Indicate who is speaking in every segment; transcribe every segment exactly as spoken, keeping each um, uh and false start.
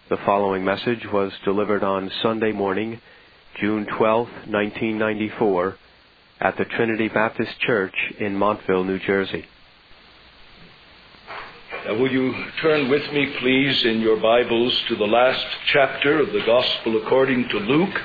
Speaker 1: The following message was delivered on Sunday morning, June twelfth, nineteen ninety-four, at the Trinity Baptist Church in Montville, New Jersey.
Speaker 2: Now, will you turn with me, please, in your Bibles to the last chapter of the Gospel according to Luke,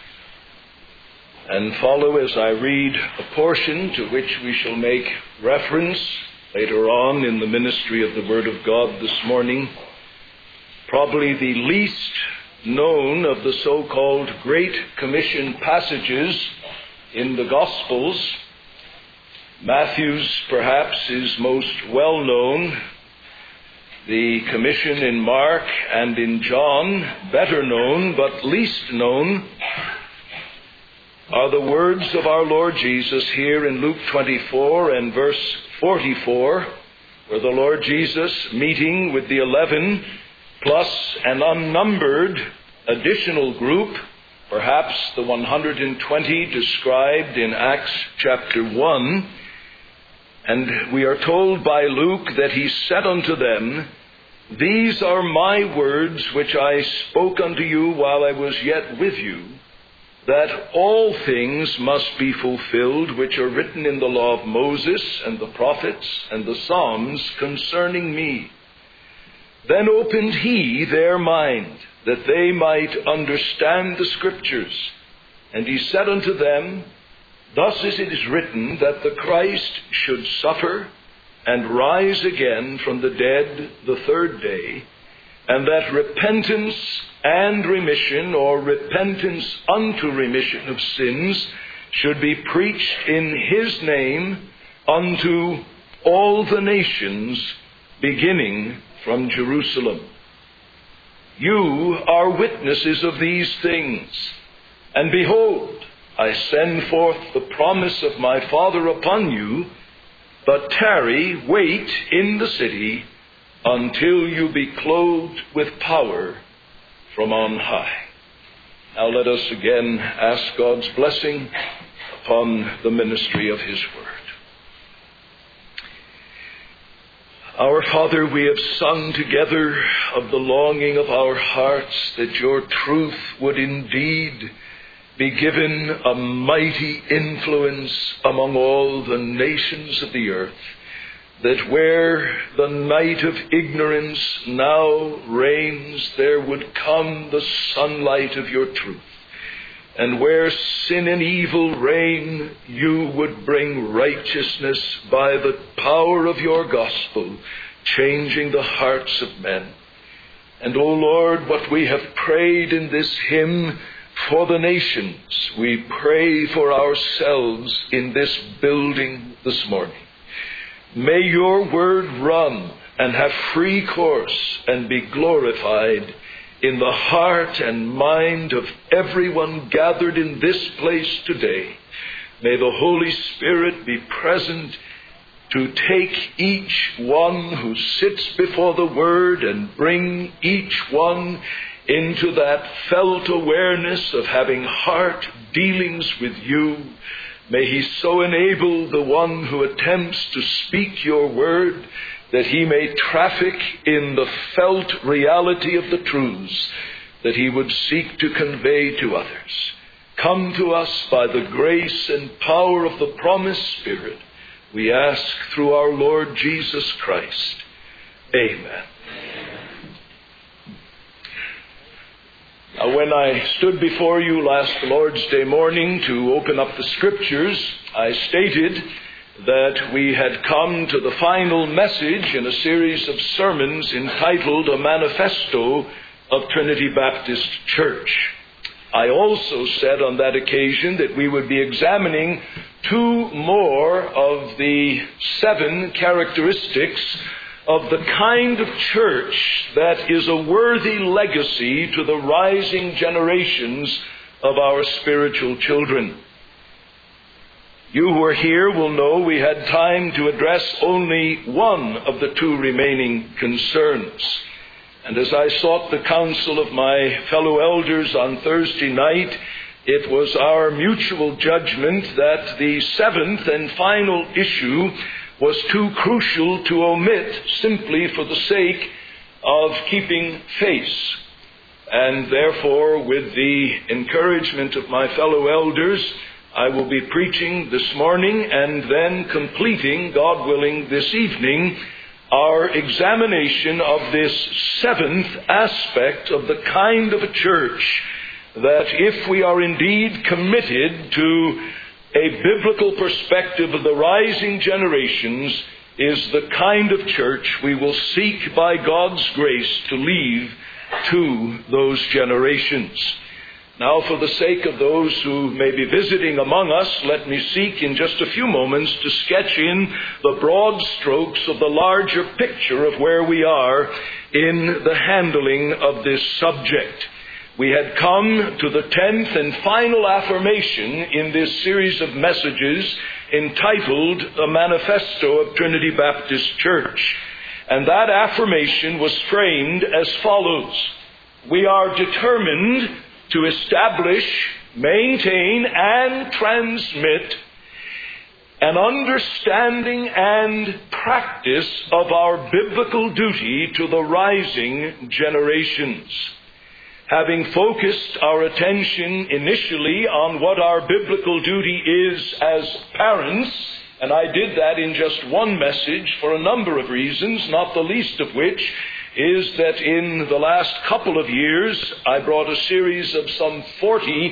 Speaker 2: and follow as I read a portion to which we shall make reference later on in the ministry of the Word of God this morning. Probably the least known of the so-called Great Commission passages in the Gospels. Matthew's perhaps is most well known. The commission in Mark and in John, better known but least known, are the words of our Lord Jesus here in Luke twenty-four and verse forty-four, where the Lord Jesus, meeting with the eleven, plus an unnumbered additional group, perhaps the one hundred twenty described in Acts chapter one, and we are told by Luke that he said unto them, "These are my words which I spoke unto you while I was yet with you, that all things must be fulfilled which are written in the law of Moses and the prophets and the Psalms concerning me. Then opened he their mind, that they might understand the Scriptures. And he said unto them, Thus is it is written that the Christ should suffer and rise again from the dead the third day, and that repentance and remission, or repentance unto remission of sins, should be preached in his name unto all the nations, beginning from Jerusalem. You are witnesses of these things. And behold, I send forth the promise of my Father upon you, but tarry, wait in the city, until you be clothed with power from on high." Now let us again ask God's blessing upon the ministry of his word. Our Father, we have sung together of the longing of our hearts that your truth would indeed be given a mighty influence among all the nations of the earth, that where the night of ignorance now reigns, there would come the sunlight of your truth. And where sin and evil reign, you would bring righteousness by the power of your gospel, changing the hearts of men. And, O Lord, what we have prayed in this hymn for the nations, we pray for ourselves in this building this morning. May your word run and have free course and be glorified in the heart and mind of everyone gathered in this place today. May the Holy Spirit be present to take each one who sits before the Word and bring each one into that felt awareness of having heart dealings with you. May he so enable the one who attempts to speak your word that he may traffic in the felt reality of the truths that he would seek to convey to others. Come to us by the grace and power of the promised Spirit, we ask through our Lord Jesus Christ. Amen. Now, when I stood before you last Lord's Day morning to open up the Scriptures, I stated that we had come to the final message in a series of sermons entitled A Manifesto of Trinity Baptist Church. I also said on that occasion that we would be examining two more of the seven characteristics of the kind of church that is a worthy legacy to the rising generations of our spiritual children. You who are here will know we had time to address only one of the two remaining concerns. And as I sought the counsel of my fellow elders on Thursday night, it was our mutual judgment that the seventh and final issue was too crucial to omit simply for the sake of keeping face. and therefore, with the encouragement of my fellow elders, I will be preaching this morning and then completing, God willing, this evening, our examination of this seventh aspect of the kind of a church that, if we are indeed committed to a biblical perspective of the rising generations, is the kind of church we will seek by God's grace to leave to those generations. Now, for the sake of those who may be visiting among us, let me seek in just a few moments to sketch in the broad strokes of the larger picture of where we are in the handling of this subject. We had come to the tenth and final affirmation in this series of messages entitled The Manifesto of Trinity Baptist Church. And that affirmation was framed as follows: we are determined to establish, maintain, and transmit an understanding and practice of our biblical duty to the rising generations. Having focused our attention initially on what our biblical duty is as parents, and I did that in just one message for a number of reasons, not the least of which is that in the last couple of years I brought a series of some forty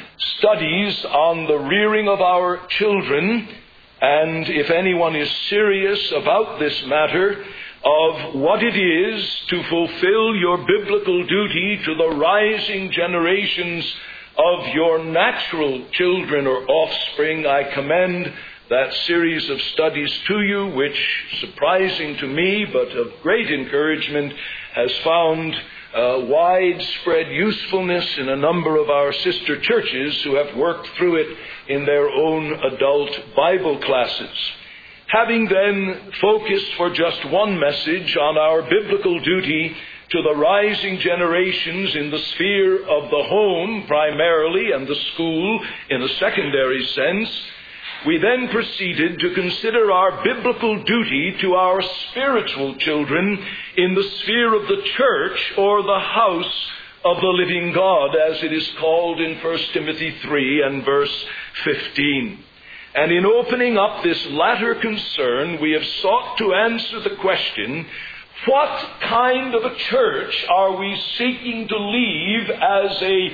Speaker 2: studies on the rearing of our children, and if anyone is serious about this matter of what it is to fulfill your biblical duty to the rising generations of your natural children or offspring, I commend that series of studies to you, which, surprising to me but of great encouragement, has found uh, widespread usefulness in a number of our sister churches who have worked through it in their own adult Bible classes. Having then focused for just one message on our biblical duty to the rising generations in the sphere of the home primarily and the school in a secondary sense, we then proceeded to consider our biblical duty to our spiritual children in the sphere of the church or the house of the living God, as it is called in First Timothy three and verse fifteen. And in opening up this latter concern, we have sought to answer the question, what kind of a church are we seeking to leave as a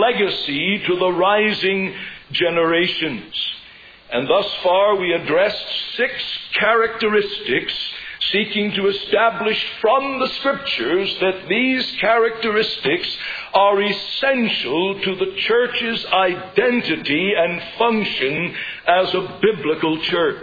Speaker 2: legacy to the rising generations? And thus far we addressed six characteristics, seeking to establish from the Scriptures that these characteristics are essential to the church's identity and function as a biblical church.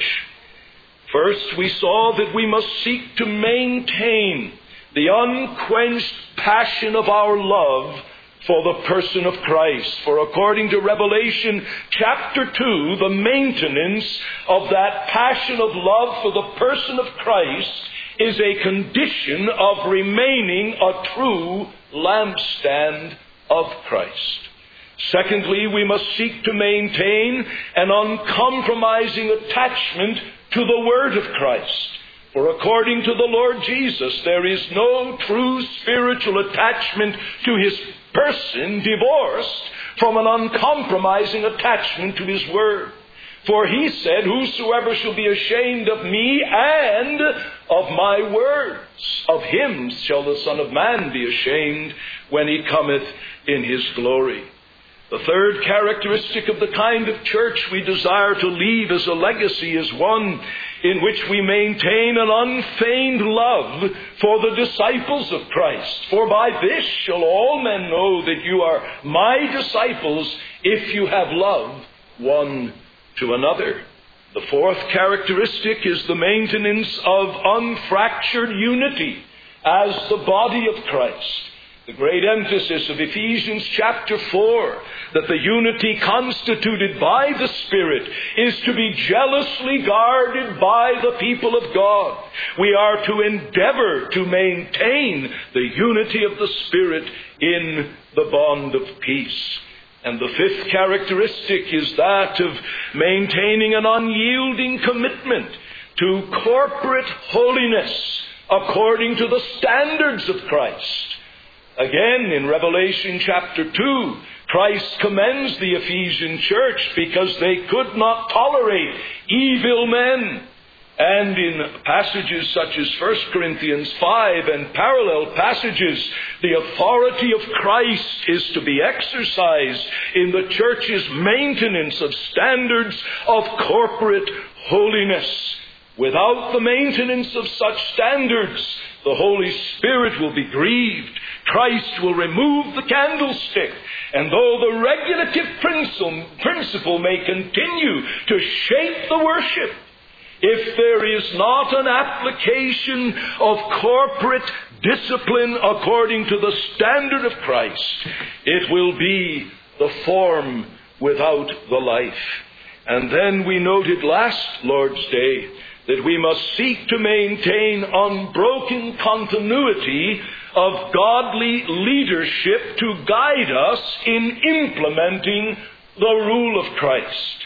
Speaker 2: First, we saw that we must seek to maintain the unquenched passion of our love for the person of Christ. For according to Revelation chapter two, the maintenance of that passion of love for the person of Christ is a condition of remaining a true lampstand of Christ. Secondly, we must seek to maintain an uncompromising attachment to the Word of Christ. For according to the Lord Jesus, there is no true spiritual attachment to His person divorced from an uncompromising attachment to His Word. For He said, whosoever shall be ashamed of me and of my words, of him shall the Son of Man be ashamed when He cometh in His glory. The third characteristic of the kind of church we desire to leave as a legacy is one in which we maintain an unfeigned love for the disciples of Christ. For by this shall all men know that you are my disciples, if you have love one to another. The fourth characteristic is the maintenance of unfractured unity as the body of Christ. The great emphasis of Ephesians chapter four, that the unity constituted by the Spirit is to be jealously guarded by the people of God. We are to endeavor to maintain the unity of the Spirit in the bond of peace. And the fifth characteristic is that of maintaining an unyielding commitment to corporate holiness according to the standards of Christ. Again, in Revelation chapter two, Christ commends the Ephesian church because they could not tolerate evil men. And in passages such as First Corinthians five and parallel passages, the authority of Christ is to be exercised in the church's maintenance of standards of corporate holiness. Without the maintenance of such standards, the Holy Spirit will be grieved. Christ will remove the candlestick. And though the regulative principle may continue to shape the worship, if there is not an application of corporate discipline according to the standard of Christ, it will be the form without the life. And then we noted last Lord's Day that we must seek to maintain unbroken continuity of godly leadership to guide us in implementing the rule of Christ.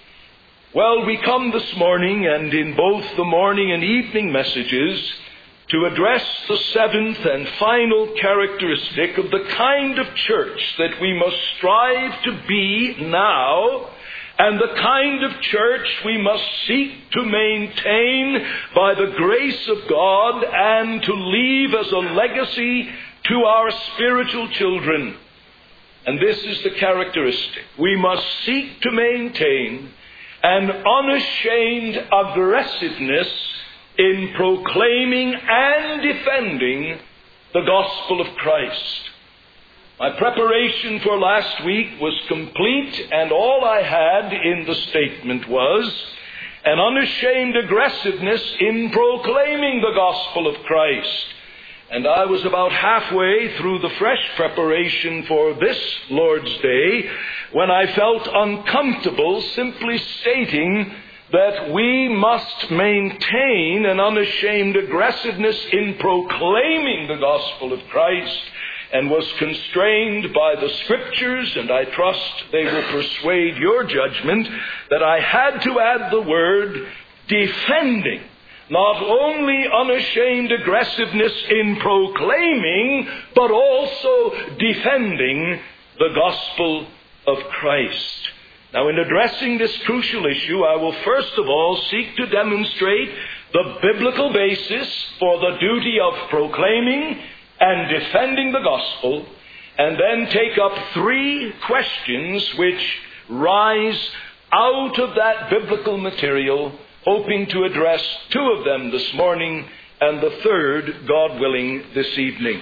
Speaker 2: Well, we come this morning, and in both the morning and evening messages, to address the seventh and final characteristic of the kind of church that we must strive to be now, and the kind of church we must seek to maintain by the grace of God and to leave as a legacy to our spiritual children. And this is the characteristic. We must seek to maintain an unashamed aggressiveness in proclaiming and defending the gospel of Christ. My preparation for last week was complete, and all I had in the statement was an unashamed aggressiveness in proclaiming the gospel of Christ. And I was about halfway through the fresh preparation for this Lord's Day when I felt uncomfortable simply stating that we must maintain an unashamed aggressiveness in proclaiming the gospel of Christ, and was constrained by the Scriptures, and I trust they will persuade your judgment, that I had to add the word defending. Not only unashamed aggressiveness in proclaiming, but also defending the gospel of Christ. Now, in addressing this crucial issue, I will first of all seek to demonstrate the biblical basis for the duty of proclaiming and defending the gospel, and then take up three questions which rise out of that biblical material, hoping to address two of them this morning and the third, God willing, this evening.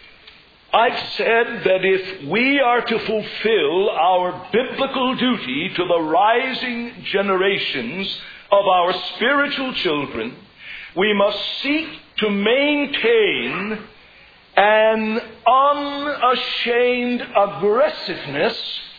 Speaker 2: I've said that if we are to fulfill our biblical duty to the rising generations of our spiritual children, we must seek to maintain an unashamed aggressiveness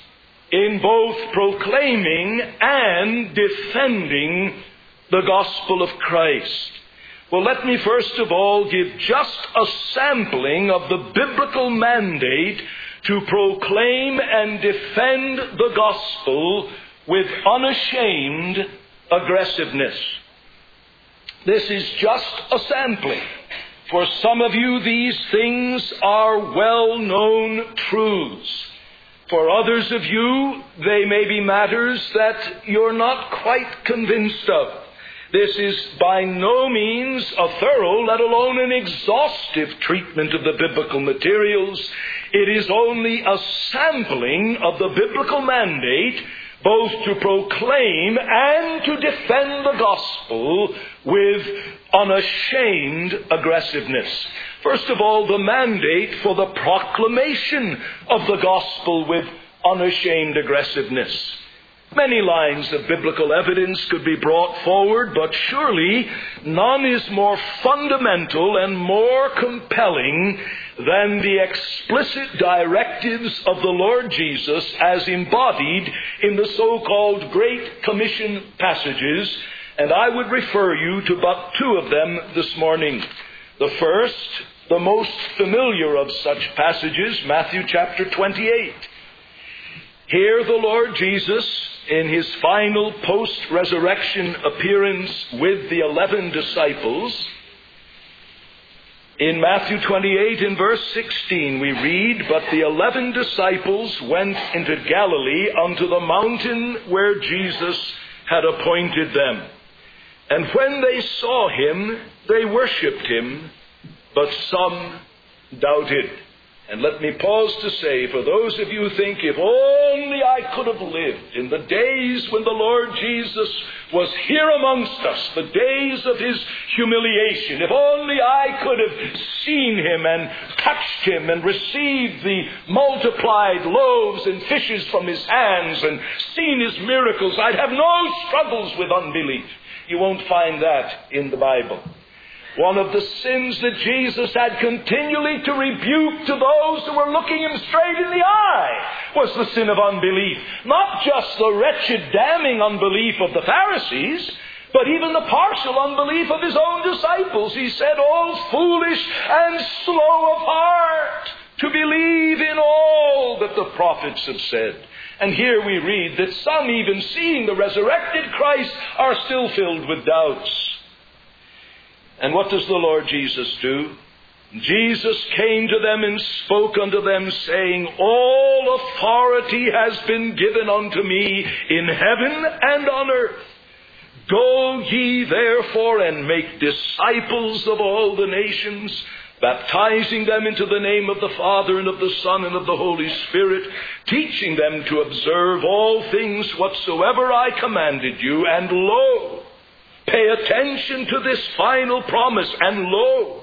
Speaker 2: in both proclaiming and defending the gospel of Christ. Well, let me first of all give just a sampling of the biblical mandate to proclaim and defend the gospel with unashamed aggressiveness. This is just a sampling. For some of you, these things are well-known truths. For others of you, they may be matters that you're not quite convinced of. This is by no means a thorough, let alone an exhaustive treatment of the biblical materials. It is only a sampling of the biblical mandate both to proclaim and to defend the gospel with unashamed aggressiveness. First of all, the mandate for the proclamation of the gospel with unashamed aggressiveness. Many lines of biblical evidence could be brought forward, but surely none is more fundamental and more compelling than the explicit directives of the Lord Jesus as embodied in the so-called Great Commission passages, and I would refer you to but two of them this morning. The first, the most familiar of such passages, Matthew chapter twenty-eight. Here the Lord Jesus, in his final post-resurrection appearance with the eleven disciples, In Matthew twenty-eight, in verse sixteen, we read, "But the eleven disciples went into Galilee unto the mountain where Jesus had appointed them. And when they saw him, they worshipped him, but some doubted." And let me pause to say, for those of you who think, if only I could have lived in the days when the Lord Jesus was here amongst us, the days of his humiliation, if only I could have seen him and touched him and received the multiplied loaves and fishes from his hands and seen his miracles, I'd have no struggles with unbelief. You won't find that in the Bible. One of the sins that Jesus had continually to rebuke to those who were looking him straight in the eye was the sin of unbelief. Not just the wretched, damning unbelief of the Pharisees, but even the partial unbelief of his own disciples. He said, "Oh, foolish and slow of heart, to believe in all that the prophets have said." And here we read that some, even seeing the resurrected Christ, are still filled with doubts. And what does the Lord Jesus do? Jesus came to them and spoke unto them, saying, "All authority has been given unto me in heaven and on earth. Go ye therefore and make disciples of all the nations, baptizing them into the name of the Father and of the Son and of the Holy Spirit, teaching them to observe all things whatsoever I commanded you. And lo," pay attention to this final promise, "and lo,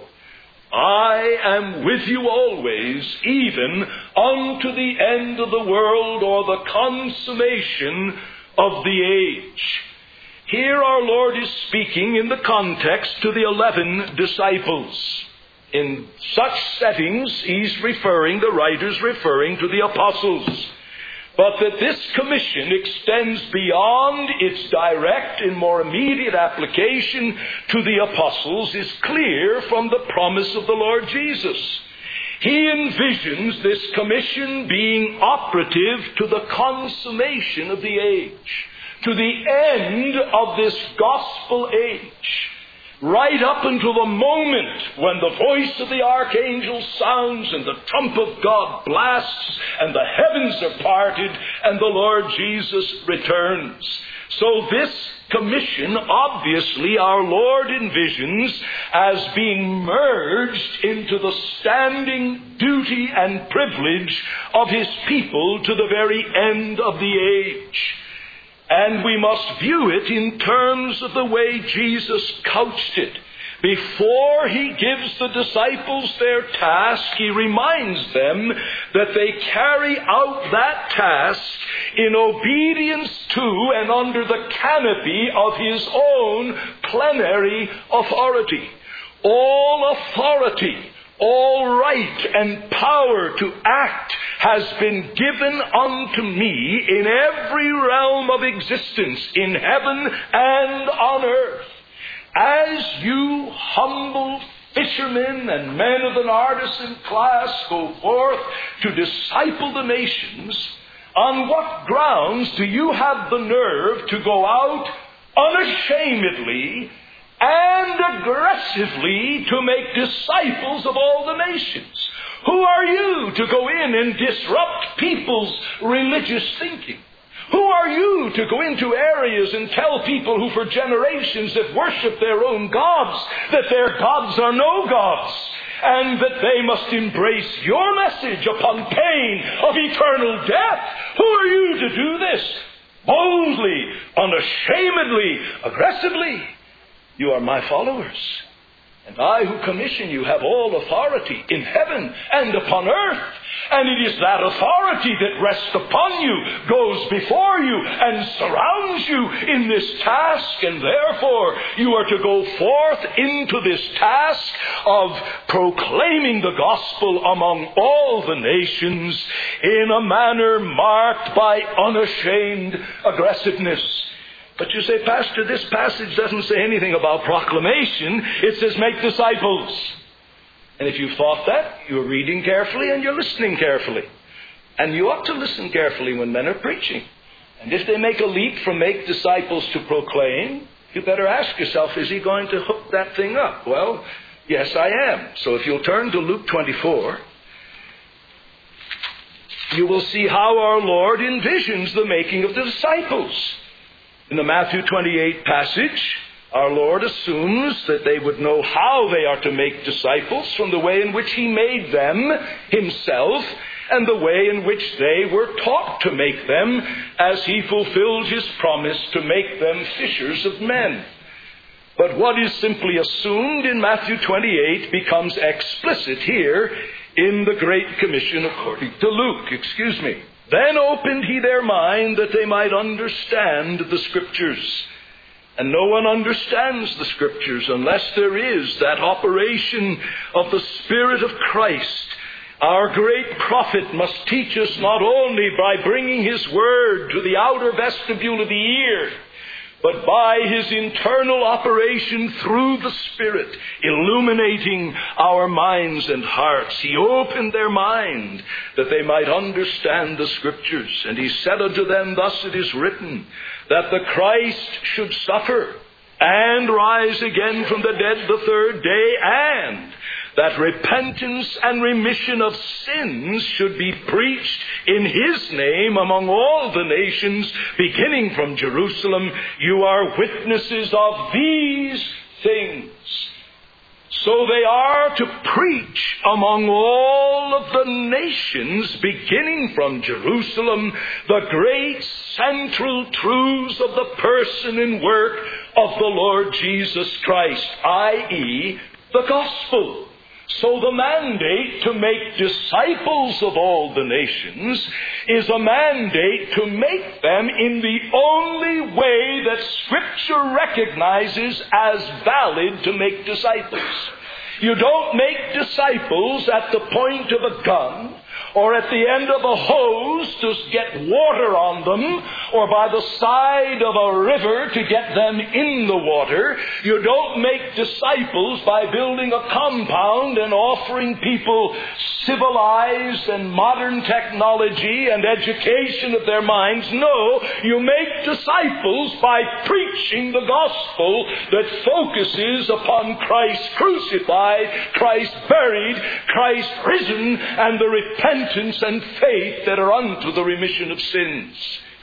Speaker 2: I am with you always, even unto the end of the world," or the consummation of the age. Here our Lord is speaking in the context to the eleven disciples. In such settings, he's referring, the writer's referring to the apostles. But that this commission extends beyond its direct and more immediate application to the apostles is clear from the promise of the Lord Jesus. He envisions this commission being operative to the consummation of the age, to the end of this gospel age. Right up until the moment when the voice of the archangel sounds and the trump of God blasts and the heavens are parted and the Lord Jesus returns. So this commission, obviously, our Lord envisions as being merged into the standing duty and privilege of his people to the very end of the age. And we must view it in terms of the way Jesus couched it. Before he gives the disciples their task, he reminds them that they carry out that task in obedience to and under the canopy of his own plenary authority. All authority, all right and power to act has been given unto me in every realm of existence, in heaven and on earth. As you humble fishermen and men of an artisan class go forth to disciple the nations, on what grounds do you have the nerve to go out unashamedly and aggressively to make disciples of all the nations? Who are you to go in and disrupt people's religious thinking? Who are you to go into areas and tell people who for generations have worshipped their own gods that their gods are no gods, and that they must embrace your message upon pain of eternal death? Who are you to do this? Boldly, unashamedly, aggressively. You are my followers. And I who commission you have all authority in heaven and upon earth. And it is that authority that rests upon you, goes before you, and surrounds you in this task. And therefore, you are to go forth into this task of proclaiming the gospel among all the nations in a manner marked by unashamed aggressiveness. But you say, "Pastor, this passage doesn't say anything about proclamation. It says make disciples." And if you've thought that, you're reading carefully and you're listening carefully. And you ought to listen carefully when men are preaching. And if they make a leap from make disciples to proclaim, you better ask yourself, is he going to hook that thing up? Well, Yes, I am. So if you'll turn to Luke twenty-four, you will see how our Lord envisions the making of the disciples. In the Matthew twenty-eight passage, our Lord assumes that they would know how they are to make disciples from the way in which He made them Himself and the way in which they were taught to make them as He fulfilled His promise to make them fishers of men. But what is simply assumed in Matthew twenty-eight becomes explicit here in the Great Commission according to Luke. Excuse me. Then opened He their mind that they might understand the Scriptures. And no one understands the Scriptures unless there is that operation of the Spirit of Christ. Our great prophet must teach us not only by bringing his word to the outer vestibule of the ear, but by his internal operation through the Spirit, illuminating our minds and hearts. He opened their mind that they might understand the Scriptures. And he said unto them, Thus it is written, that the Christ should suffer and rise again from the dead the third day, and that repentance and remission of sins should be preached in His name among all the nations, beginning from Jerusalem. You are witnesses of these things. So they are to preach among all of the nations, beginning from Jerusalem, the great central truths of the person and work of the Lord Jesus Christ, that is, the gospel. So the mandate to make disciples of all the nations is a mandate to make them in the only way that Scripture recognizes as valid to make disciples. You don't make disciples at the point of a gun, or at the end of a hose to get water on them, or by the side of a river to get them in the water. You don't make disciples by building a compound and offering people civilized and modern technology and education of their minds. No, you make disciples by preaching the gospel that focuses upon Christ crucified, Christ buried, Christ risen, and the repentance and faith that are unto the remission of sins.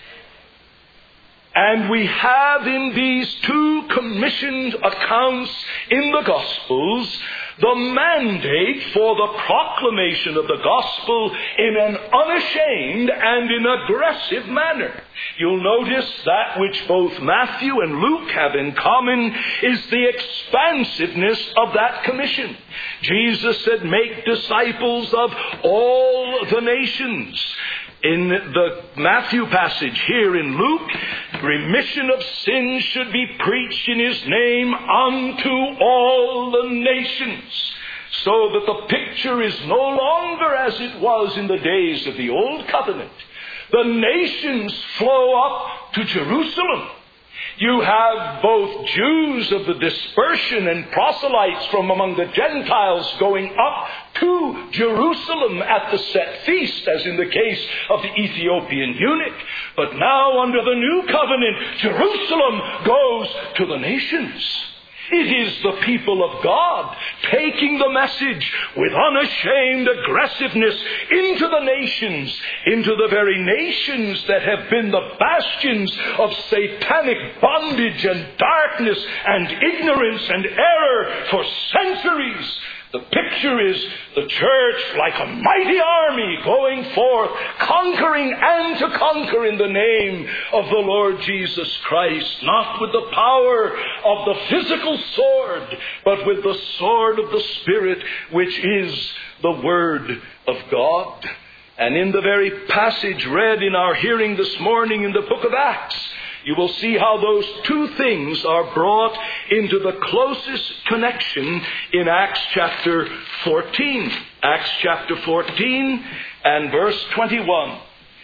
Speaker 2: And we have in these two commissioned accounts in the Gospels the mandate for the proclamation of the gospel in an unashamed and in aggressive manner. You'll notice that which both Matthew and Luke have in common is the expansiveness of that commission. Jesus said, make disciples of all the nations. In the Matthew passage here in Luke, remission of sins should be preached in His name unto all the nations. So that the picture is no longer as it was in the days of the Old Covenant. The nations flow up to Jerusalem. You have both Jews of the dispersion and proselytes from among the Gentiles going up to Jerusalem at the set feast, as in the case of the Ethiopian eunuch. But now under the new covenant, Jerusalem goes to the nations. It is the people of God taking the message with unashamed aggressiveness into the nations, into the very nations that have been the bastions of satanic bondage and darkness and ignorance and error for centuries. The picture is the church like a mighty army going forth, conquering and to conquer in the name of the Lord Jesus Christ, not with the power of the physical sword, but with the sword of the Spirit, which is the Word of God. And in the very passage read in our hearing this morning in the book of Acts, you will see how those two things are brought into the closest connection in Acts chapter fourteen. Acts chapter fourteen and verse twenty-one.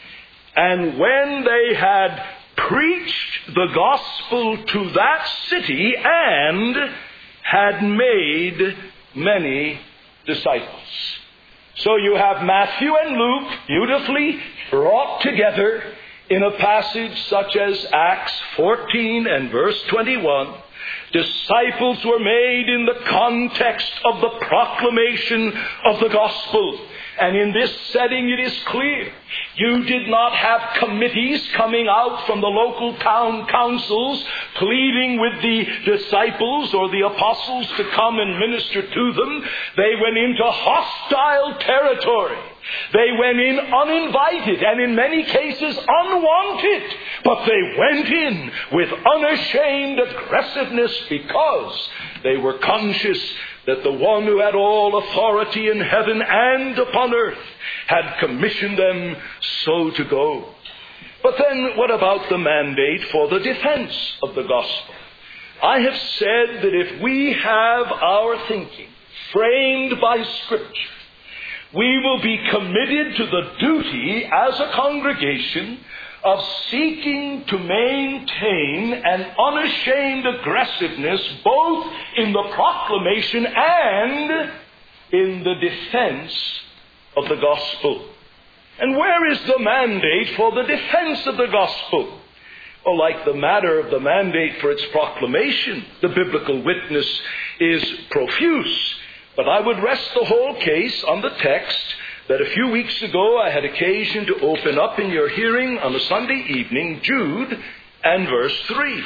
Speaker 2: And when they had preached the gospel to that city and had made many disciples. So you have Matthew and Luke beautifully brought together in a passage such as Acts fourteen and verse twenty-one, Disciples were made in the context of the proclamation of the gospel. And in this setting it is clear, you did not have committees coming out from the local town councils pleading with the disciples or the apostles to come and minister to them. They went into hostile territory. They went in uninvited and in many cases unwanted. But they went in with unashamed aggressiveness because they were conscious that the one who had all authority in heaven and upon earth had commissioned them so to go. But then what about the mandate for the defense of the gospel? I have said that if we have our thinking framed by Scripture, we will be committed to the duty as a congregation of seeking to maintain an unashamed aggressiveness both in the proclamation and in the defense of the gospel. And where is the mandate for the defense of the gospel? Well, like the matter of the mandate for its proclamation, the biblical witness is profuse. But I would rest the whole case on the text that a few weeks ago I had occasion to open up in your hearing on a Sunday evening, Jude and verse three.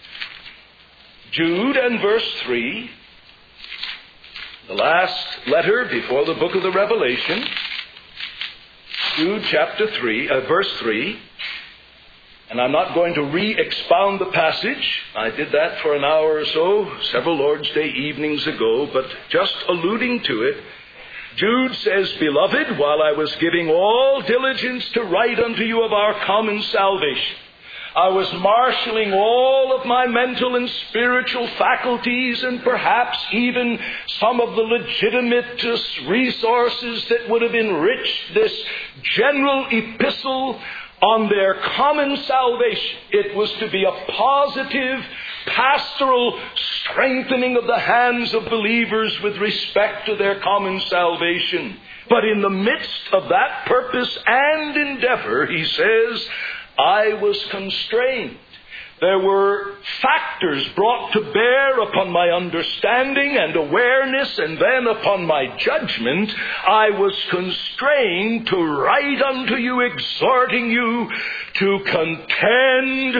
Speaker 2: Jude and verse three, the last letter before the book of the Revelation. Jude chapter three, uh, verse three. And I'm not going to re-expound the passage. I did that for an hour or so, several Lord's Day evenings ago, but just alluding to it, Jude says, Beloved, while I was giving all diligence to write unto you of our common salvation, I was marshaling all of my mental and spiritual faculties and perhaps even some of the legitimate resources that would have enriched this general epistle on their common salvation. It was to be a positive, pastoral strengthening of the hands of believers with respect to their common salvation. But in the midst of that purpose and endeavor, he says, I was constrained. There were factors brought to bear upon my understanding and awareness and then upon my judgment. I was constrained to write unto you, exhorting you to contend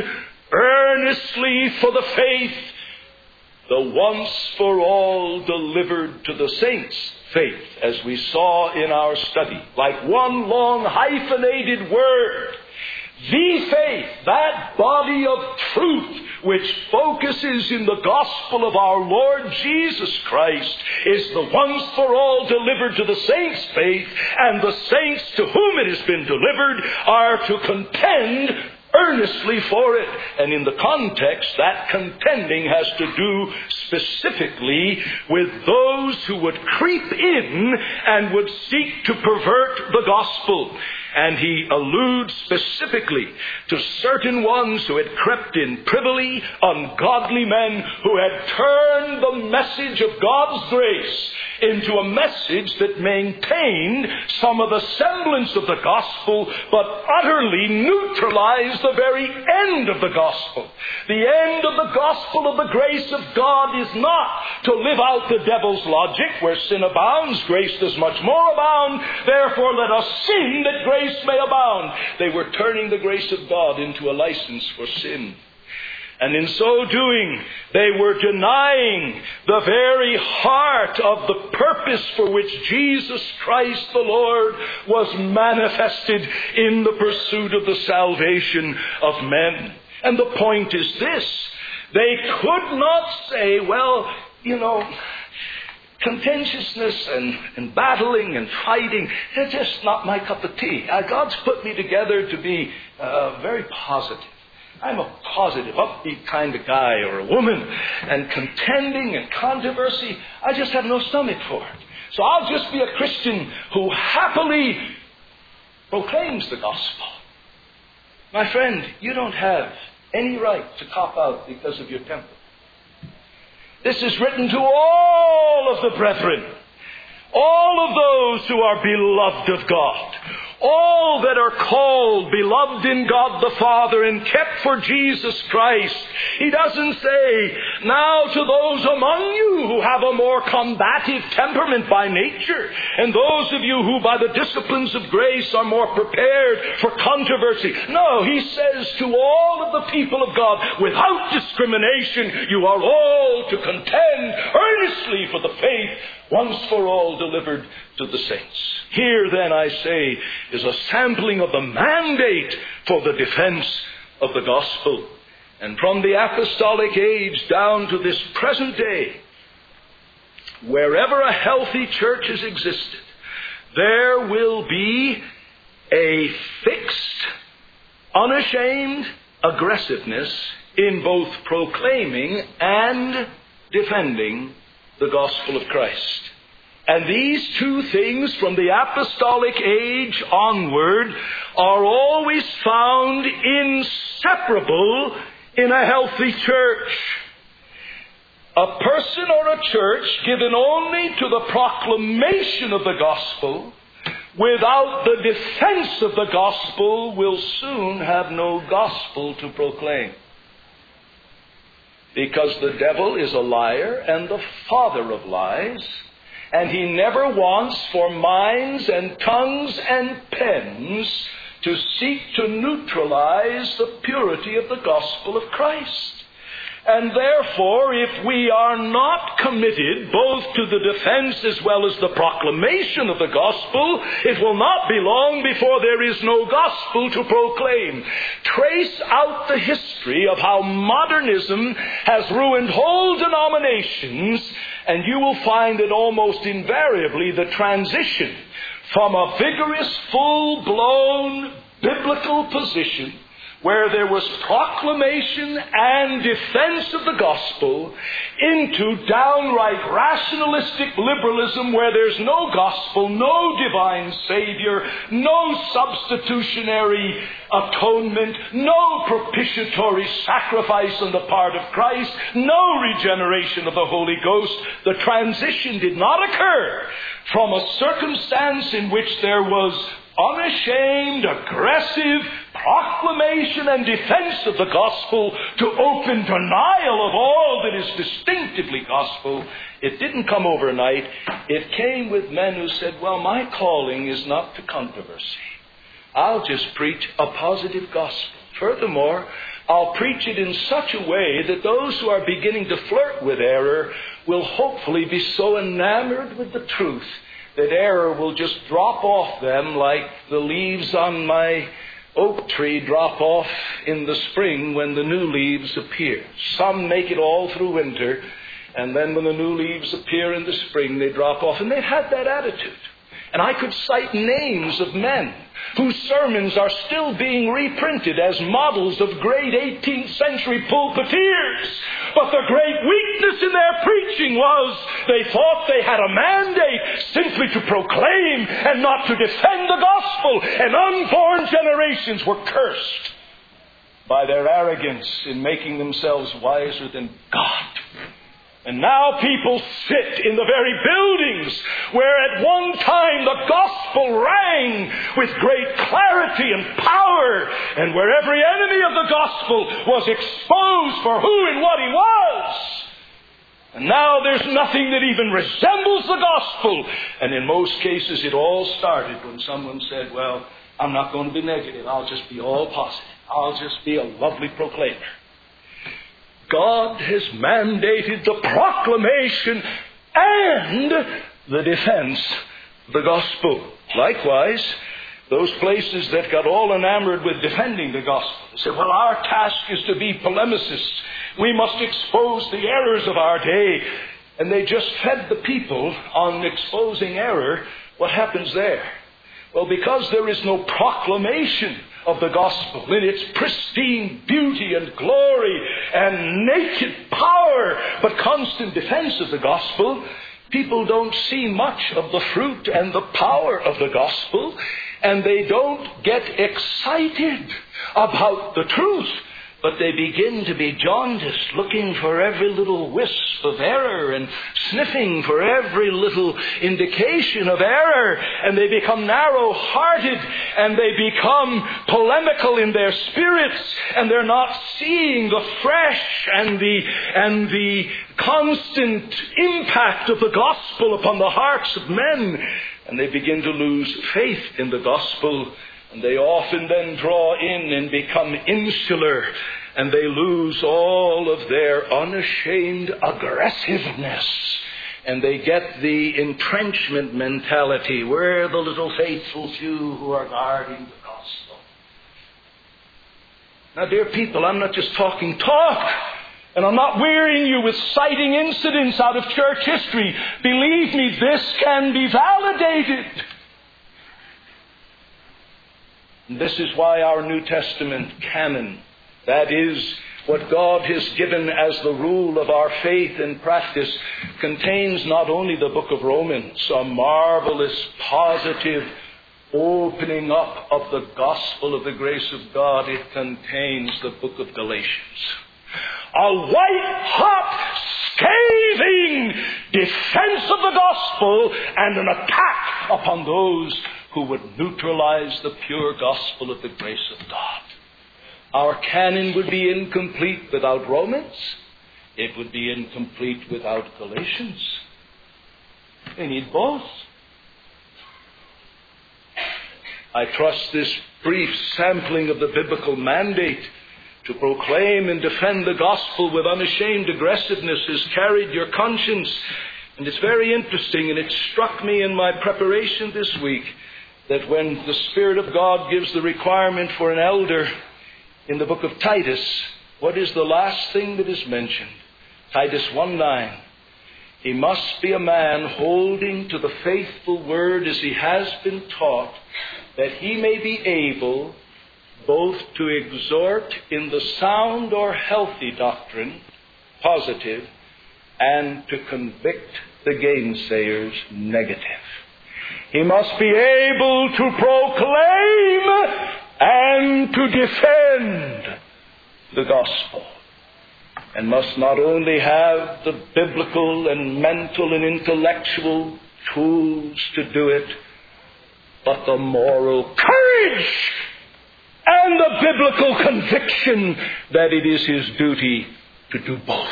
Speaker 2: earnestly for the faith, the once for all delivered to the saints. Faith, as we saw in our study, like one long hyphenated word. The faith, that body of truth which focuses in the gospel of our Lord Jesus Christ, is the once for all delivered to the saints' faith, and the saints to whom it has been delivered are to contend earnestly for it. And in the context, that contending has to do specifically with those who would creep in and would seek to pervert the gospel. And he alludes specifically to certain ones who had crept in privily, ungodly men who had turned the message of God's grace into a message that maintained some of the semblance of the gospel, but utterly neutralized the very end of the gospel. The end of the gospel of the grace of God is not to live out the devil's logic, where sin abounds, grace does much more abound, therefore let us sin that grace may abound. They were turning the grace of God into a license for sin. And in so doing, they were denying the very heart of the purpose for which Jesus Christ the Lord was manifested in the pursuit of the salvation of men. And the point is this: they could not say, well, you know, contentiousness and, and battling and fighting, they're just not my cup of tea. Uh, God's put me together to be uh, very positive. I'm a positive, upbeat kind of guy or a woman, and contending and controversy, I just have no stomach for it. So I'll just be a Christian who happily proclaims the gospel. My friend, you don't have any right to cop out because of your temper. This is written to all of the brethren, all of those who are beloved of God, all that are called, beloved in God the Father, and kept for Jesus Christ. He doesn't say, now to those among you who have a more combative temperament by nature, and those of you who by the disciplines of grace are more prepared for controversy. No, he says to all of the people of God, without discrimination, you are all to contend earnestly for the faith once for all delivered to the saints. Here then, I say, is a sampling of the mandate for the defense of the gospel. And from the apostolic age down to this present day, wherever a healthy church has existed, there will be a fixed, unashamed aggressiveness in both proclaiming and defending the gospel of Christ. And these two things from the apostolic age onward are always found inseparable in a healthy church. A person or a church given only to the proclamation of the gospel without the defense of the gospel will soon have no gospel to proclaim. Because the devil is a liar and the father of lies, and he never wants for minds and tongues and pens to seek to neutralize the purity of the gospel of Christ. And therefore, if we are not committed both to the defense as well as the proclamation of the gospel, it will not be long before there is no gospel to proclaim. Trace out the history of how modernism has ruined whole denominations, and you will find that almost invariably the transition from a vigorous, full-blown biblical position where there was proclamation and defense of the gospel into downright rationalistic liberalism where there's no gospel, no divine Savior, no substitutionary atonement, no propitiatory sacrifice on the part of Christ, no regeneration of the Holy Ghost. The transition did not occur from a circumstance in which there was unashamed, aggressive proclamation and defense of the gospel to open denial of all that is distinctively gospel. It didn't come overnight. It came with men who said, well, my calling is not to controversy. I'll just preach a positive gospel. Furthermore, I'll preach it in such a way that those who are beginning to flirt with error will hopefully be so enamored with the truth that error will just drop off them like the leaves on my oak tree drop off in the spring when the new leaves appear. Some make it all through winter, and then when the new leaves appear in the spring, they drop off. And they've had that attitude. And I could cite names of men whose sermons are still being reprinted as models of great eighteenth century pulpiteers. But the great weakness in their preaching was they thought they had a mandate simply to proclaim and not to defend the gospel. And unborn generations were cursed by their arrogance in making themselves wiser than God. And now people sit in the very buildings where at one time the gospel rang with great clarity and power, and where every enemy of the gospel was exposed for who and what he was. And now there's nothing that even resembles the gospel. And in most cases it all started when someone said, well, I'm not going to be negative. I'll just be all positive. I'll just be a lovely proclaimer. God has mandated the proclamation and the defense of the gospel. Likewise, those places that got all enamored with defending the gospel said, well, our task is to be polemicists. We must expose the errors of our day. And they just fed the people on exposing error. What happens there? Well, because there is no proclamation of the gospel in its pristine beauty and glory and naked power, but constant defense of the gospel, people don't see much of the fruit and the power of the gospel, and they don't get excited about the truth. but they begin to be jaundiced, looking for every little wisp of error and sniffing for every little indication of error. And they become narrow-hearted, and they become polemical in their spirits, and they're not seeing the fresh and the, and the constant impact of the gospel upon the hearts of men. And they begin to lose faith in the gospel. And they often then draw in and become insular, and they lose all of their unashamed aggressiveness. And they get the entrenchment mentality. We're the little faithful few who are guarding the gospel. Now, dear people, I'm not just talking talk. And I'm not wearying you with citing incidents out of church history. Believe me, this can be validated. And this is why our New Testament canon, that is what God has given as the rule of our faith and practice, contains not only the book of Romans, a marvelous, positive opening up of the gospel of the grace of God. It contains the book of Galatians. A white-hot, scathing defense of the gospel and an attack upon those who would neutralize the pure gospel of the grace of God. Our canon would be incomplete without Romans. It would be incomplete without Galatians. We need both. I trust this brief sampling of the biblical mandate to proclaim and defend the gospel with unashamed aggressiveness has carried your conscience. And it's very interesting, and it struck me in my preparation this week, that when the Spirit of God gives the requirement for an elder in the book of Titus, what is the last thing that is mentioned? Titus one nine. He must be a man holding to the faithful word as he has been taught, that he may be able both to exhort in the sound or healthy doctrine, positive, and to convict the gainsayers, negative. He must be able to proclaim and to defend the gospel, and must not only have the biblical and mental and intellectual tools to do it, but the moral courage and the biblical conviction that it is his duty to do both.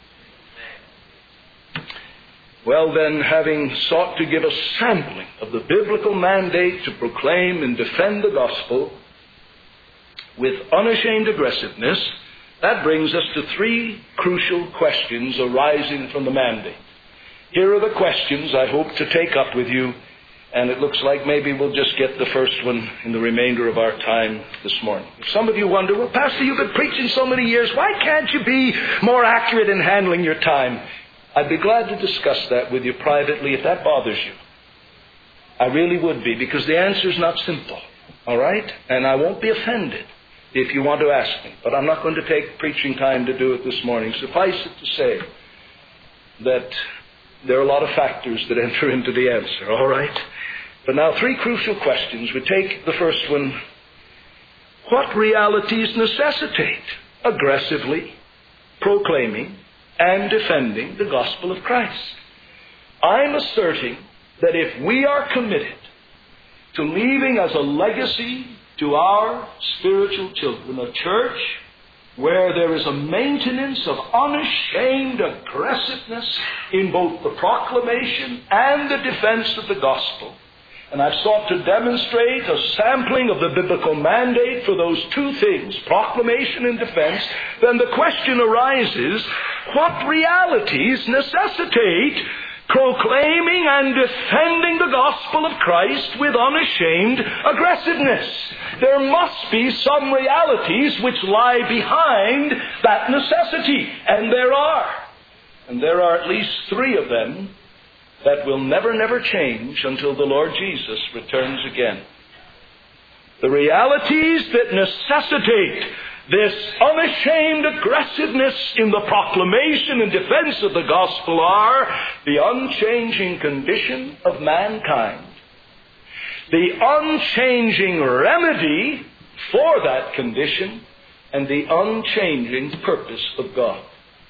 Speaker 2: Well then, having sought to give a sampling of the biblical mandate to proclaim and defend the gospel with unashamed aggressiveness, that brings us to three crucial questions arising from the mandate. Here are the questions I hope to take up with you, and it looks like maybe we'll just get the first one in the remainder of our time this morning. If some of you wonder, well, Pastor, you've been preaching so many years, why can't you be more accurate in handling your time? I'd be glad to discuss that with you privately if that bothers you. I really would be, because the answer is not simple, all right? And I won't be offended if you want to ask me, but I'm not going to take preaching time to do it this morning. Suffice it to say that there are a lot of factors that enter into the answer, all right? But now, three crucial questions. We take the first one. What realities necessitate aggressively proclaiming and defending the gospel of Christ? I'm asserting that if we are committed to leaving as a legacy to our spiritual children a church where there is a maintenance of unashamed aggressiveness in both the proclamation and the defense of the gospel, and I've sought to demonstrate a sampling of the biblical mandate for those two things, proclamation and defense, then the question arises, what realities necessitate proclaiming and defending the gospel of Christ with unashamed aggressiveness? There must be some realities which lie behind that necessity, and there are. And there are at least three of them that will never, never change until the Lord Jesus returns again. The realities that necessitate this unashamed aggressiveness in the proclamation and defense of the gospel are the unchanging condition of mankind, the unchanging remedy for that condition, and the unchanging purpose of God.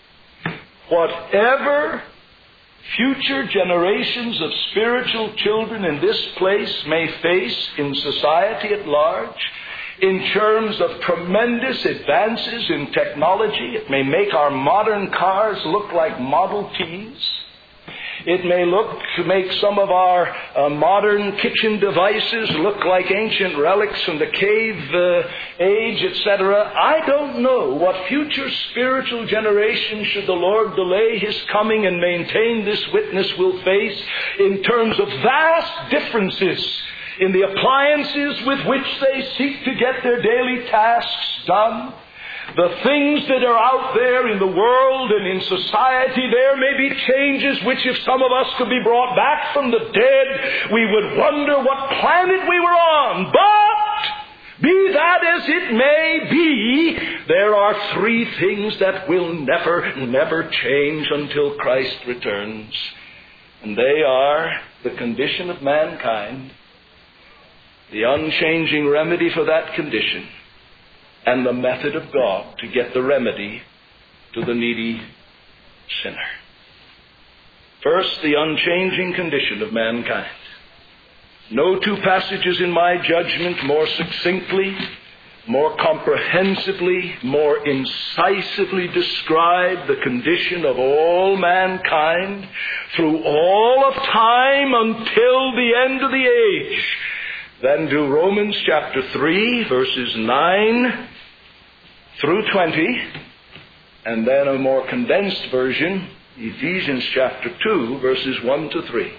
Speaker 2: Whatever future generations of spiritual children in this place may face in society at large, in terms of tremendous advances in technology, it may make our modern cars look like Model Ts. It may look to make some of our uh, modern kitchen devices look like ancient relics from the cave uh, age, et cetera. I don't know what future spiritual generation, should the Lord delay His coming and maintain this witness, will face in terms of vast differences in the appliances with which they seek to get their daily tasks done. The things that are out there in the world and in society, there may be changes which, if some of us could be brought back from the dead, we would wonder what planet we were on. But be that as it may be, there are three things that will never, never change until Christ returns. And they are the condition of mankind, the unchanging remedy for that condition, and the method of God to get the remedy to the needy sinner. First, the unchanging condition of mankind. No two passages in my judgment more succinctly, more comprehensively, more incisively describe the condition of all mankind through all of time until the end of the age than do Romans chapter three, verses nine through twenty, and then a more condensed version, Ephesians chapter two, verses one to three.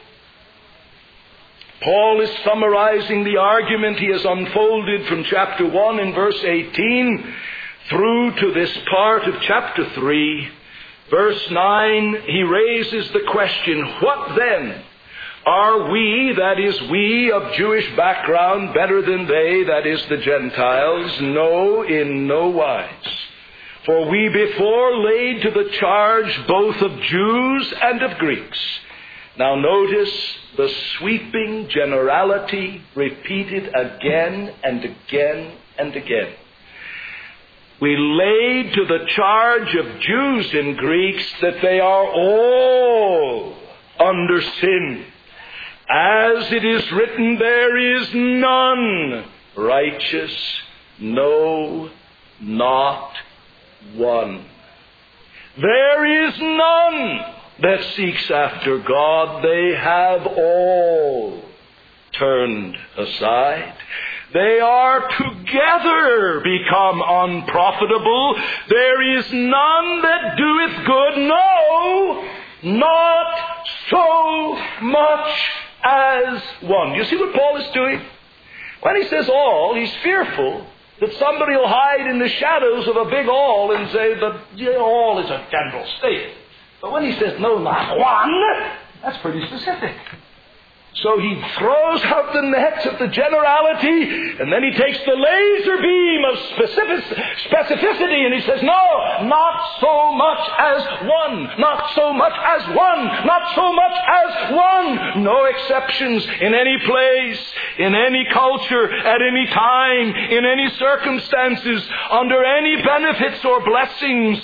Speaker 2: Paul is summarizing the argument he has unfolded from chapter one in verse eighteen through to this part of chapter three. Verse nine, he raises the question, what then? Are we, that is we of Jewish background, better than they, that is the Gentiles? No, in no wise. For we before laid to the charge both of Jews and of Greeks. Now notice the sweeping generality repeated again and again and again. We laid to the charge of Jews and Greeks that they are all under sin. As it is written, there is none righteous, no, not one. There is none that seeks after God. They have all turned aside. They are together become unprofitable. There is none that doeth good, no, not so much as one. You see what Paul is doing? When he says all, he's fearful that somebody will hide in the shadows of a big all and say that yeah, all is a general statement. But when he says no, not one, that's pretty specific. So he throws out the nets of the generality, and then he takes the laser beam of specific, specificity, and he says, no, not so much as one, not so much as one, not so much as one. No exceptions in any place, in any culture, at any time, in any circumstances, under any benefits or blessings.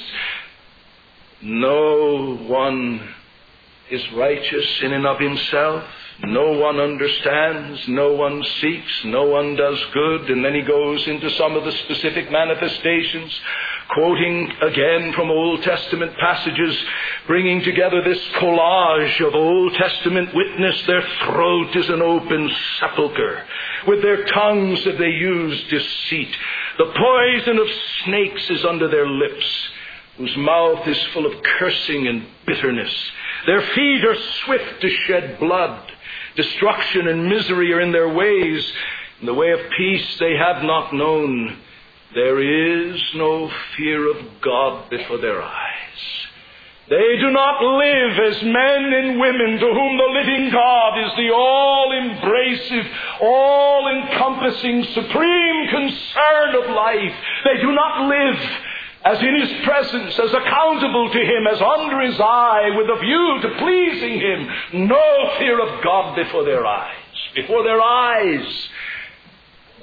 Speaker 2: No one is righteous in and of himself. No one understands, no one seeks, no one does good. And then he goes into some of the specific manifestations, quoting again from Old Testament passages, bringing together this collage of Old Testament witness. Their throat is an open sepulchre. With their tongues have they used deceit. The poison of snakes is under their lips, whose mouth is full of cursing and bitterness. Their feet are swift to shed blood. Destruction and misery are in their ways. In the way of peace they have not known. There is no fear of God before their eyes. They do not live as men and women to whom the living God is the all-embracive, all-encompassing, supreme concern of life. They do not live as in His presence, as accountable to Him, as under His eye, with a view to pleasing Him. No fear of God before their eyes. Before their eyes,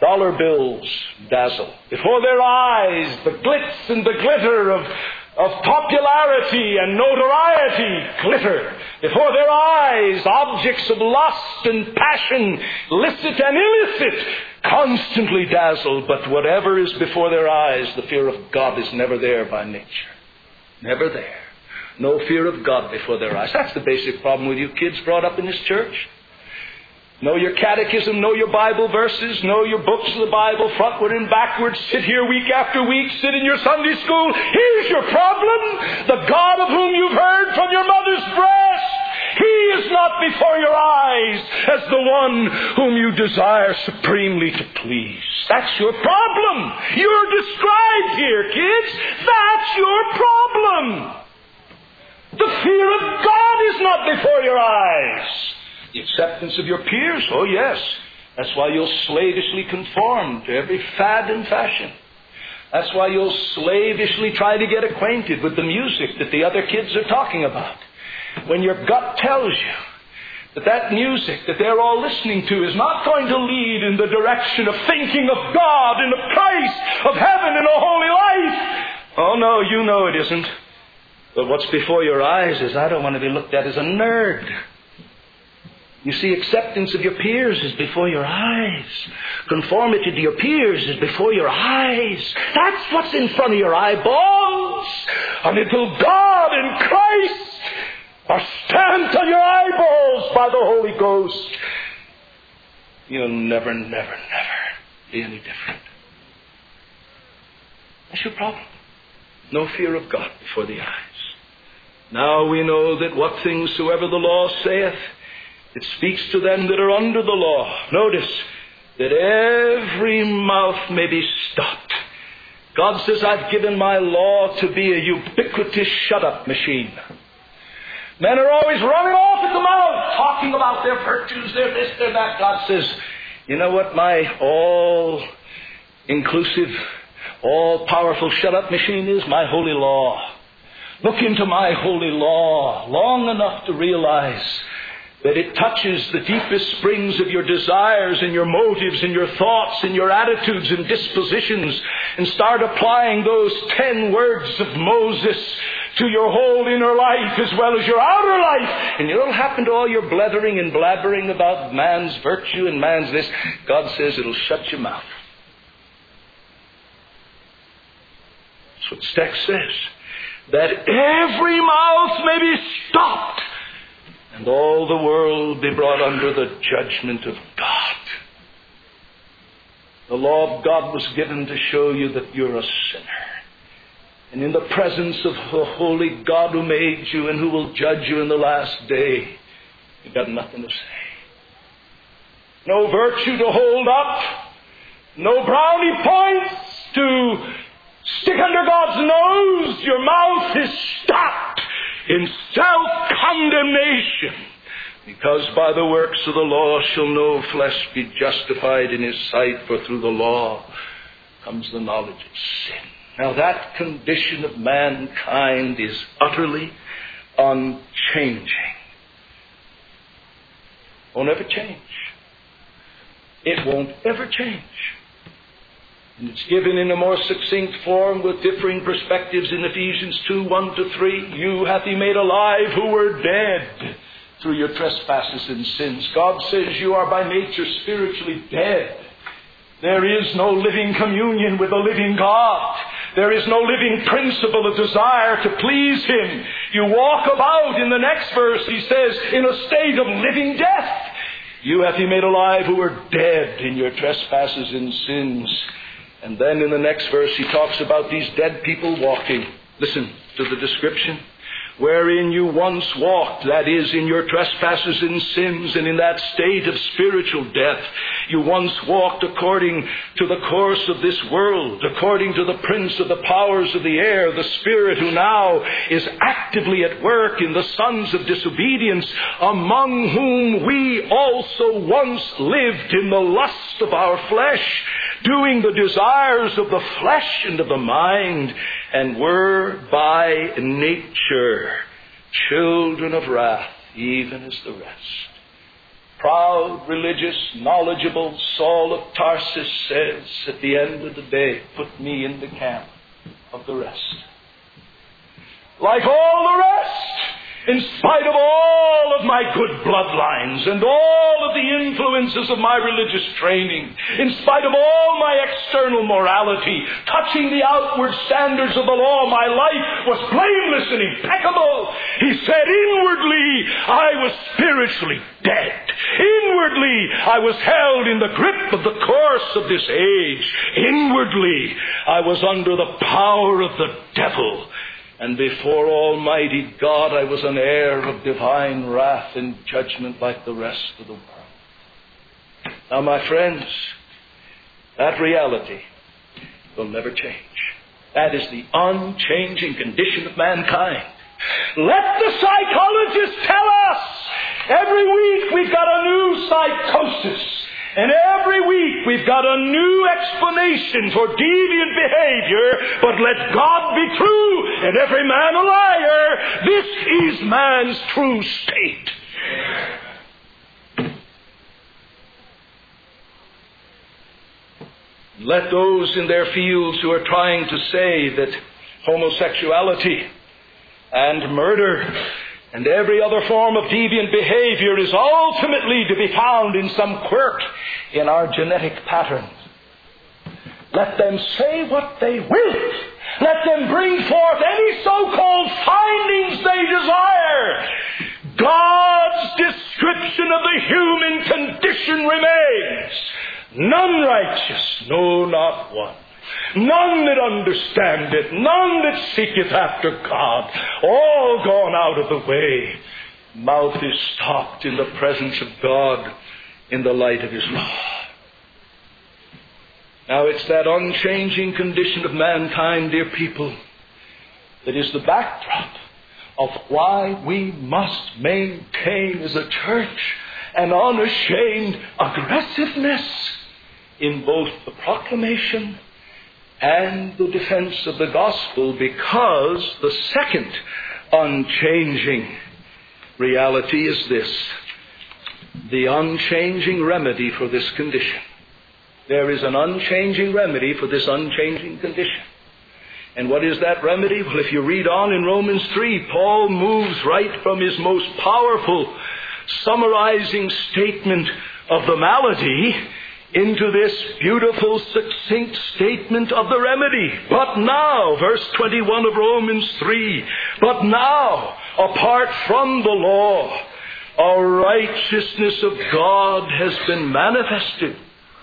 Speaker 2: Dollar bills dazzle. Before their eyes, the glitz and the glitter of, of popularity and notoriety glitter. Before their eyes, objects of lust and passion, licit and illicit, constantly dazzle. But whatever is before their eyes, the fear of God is never there by nature. Never there. No fear of God before their eyes. That's the basic problem with you kids brought up in this church. Know your catechism, know your Bible verses, know your books of the Bible, frontward and backward, sit here week after week, sit in your Sunday school. Here's your problem. The God of whom you've heard from your mother's breast, He is not before your eyes as the one whom you desire supremely to please. That's your problem. You're described here, kids. That's your problem. The fear of God is not before your eyes. The acceptance of your peers, oh yes. That's why you'll slavishly conform to every fad and fashion. That's why you'll slavishly try to get acquainted with the music that the other kids are talking about. When your gut tells you that that music that they're all listening to is not going to lead in the direction of thinking of God and of Christ, of heaven and a holy life. Oh no, you know it isn't. But what's before your eyes is, I don't want to be looked at as a nerd. You see, acceptance of your peers is before your eyes. Conformity to your peers is before your eyes. That's what's in front of your eyeballs. And until God and Christ are stamped on your eyeballs by the Holy Ghost, you'll never, never, never be any different. That's your problem. No fear of God before the eyes. Now we know that what things soever the law saith, it speaks to them that are under the law. Notice that every mouth may be stopped. God says, I've given my law to be a ubiquitous shut-up machine. Men are always running off at the mouth, talking about their virtues, their this, their that. God says, you know what my all-inclusive, all-powerful shut-up machine is? My holy law. Look into my holy law long enough to realize that it touches the deepest springs of your desires and your motives and your thoughts and your attitudes and dispositions, and start applying those ten words of Moses to your whole inner life as well as your outer life. And it'll happen to all your blethering and blabbering about man's virtue and man's this. God says it'll shut your mouth. That's what the text says. That every mouth may be stopped, and all the world be brought under the judgment of God. The law of God was given to show you that you're a sinner. And in the presence of the holy God who made you and who will judge you in the last day, you've got nothing to say. No virtue to hold up. No brownie points to stick under God's nose. Your mouth is stopped in self-condemnation, because by the works of the law shall no flesh be justified in his sight, for through the law comes the knowledge of sin. Now that condition of mankind is utterly unchanging. Won't ever change. It won't ever change. And it's given in a more succinct form with differing perspectives in Ephesians two, one to three. You hath he made alive who were dead through your trespasses and sins. God says you are by nature spiritually dead. There is no living communion with the living God. There is no living principle of desire to please Him. You walk about, in the next verse he says, in a state of living death. You hath he made alive who were dead in your trespasses and sins. And then in the next verse he talks about these dead people walking. Listen to the description. Wherein you once walked, that is, in your trespasses and sins, and in that state of spiritual death. You once walked according to the course of this world, according to the prince of the powers of the air, the spirit who now is actively at work in the sons of disobedience, among whom we also once lived in the lust of our flesh, doing the desires of the flesh and of the mind, and were by nature children of wrath, even as the rest. proud, religious, knowledgeable Saul of Tarsus says at the end of the day, put me in the camp of the rest. Like all the rest, in spite of all of my good bloodlines and all of the influences of my religious training, in spite of all my external morality, touching the outward standards of the law, my life was blameless and impeccable. He said, inwardly, I was spiritually dead. Inwardly, I was held in the grip of the course of this age. Inwardly, I was under the power of the devil. And before Almighty God, I was an heir of divine wrath and judgment like the rest of the world. Now, my friends, that reality will never change. That is the unchanging condition of mankind. Let the psychologists tell us. Every week we've got a new psychosis. And every week we've got a new explanation for deviant behavior, but let God be true and every man a liar. This is man's true state. Let those in their fields who are trying to say that homosexuality and murder and every other form of deviant behavior is ultimately to be found in some quirk in our genetic patterns. Let them say what they will. Let them bring forth any so-called findings they desire. God's description of the human condition remains. None righteous, no, not one. None that understandeth, none that seeketh after God. All gone out of the way. Mouth is stopped in the presence of God in the light of His law. Now it's that unchanging condition of mankind, dear people, that is the backdrop of why we must maintain as a church an unashamed aggressiveness in both the proclamation and the defense of the gospel, because the second unchanging reality is this: the unchanging remedy for this condition. There is an unchanging remedy for this unchanging condition. And what is that remedy? Well, if you read on in Romans three, Paul moves right from his most powerful summarizing statement of the malady into this beautiful, succinct statement of the remedy. But now, verse twenty-one of Romans three, but now, apart from the law, a righteousness of God has been manifested.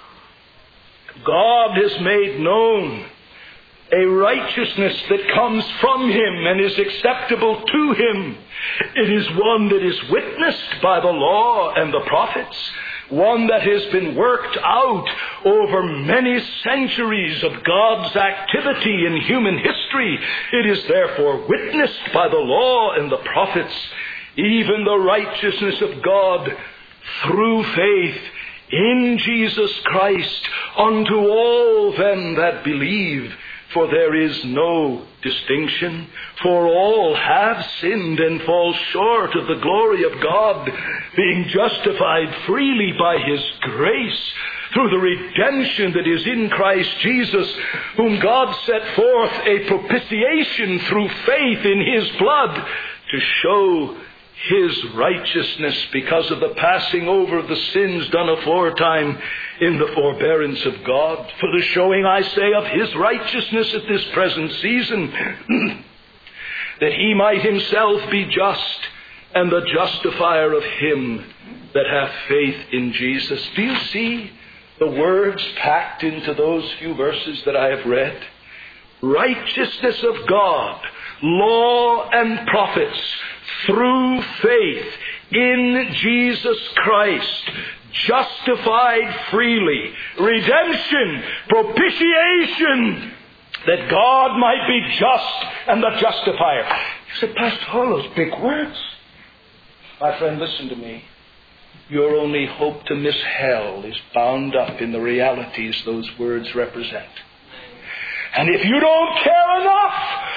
Speaker 2: God has made known a righteousness that comes from Him and is acceptable to Him. It is one that is witnessed by the law and the prophets, one that has been worked out over many centuries of God's activity in human history. It is therefore witnessed by the law and the prophets, even the righteousness of God through faith in Jesus Christ unto all them that believe. For there is no distinction, for all have sinned and fall short of the glory of God, being justified freely by His grace through the redemption that is in Christ Jesus, whom God set forth a propitiation through faith in His blood to show His righteousness because of the passing over of the sins done aforetime in the forbearance of God, for the showing, I say, of His righteousness at this present season, that He might Himself be just and the justifier of him that hath faith in Jesus. Do you see the words packed into those few verses that I have read? Righteousness of God, law and prophets, through faith in Jesus Christ, justified freely, redemption, propitiation, that God might be just and the justifier. You said, Pastor, all those big words. My friend, listen to me. Your only hope to miss hell is bound up in the realities those words represent. And if you don't care enough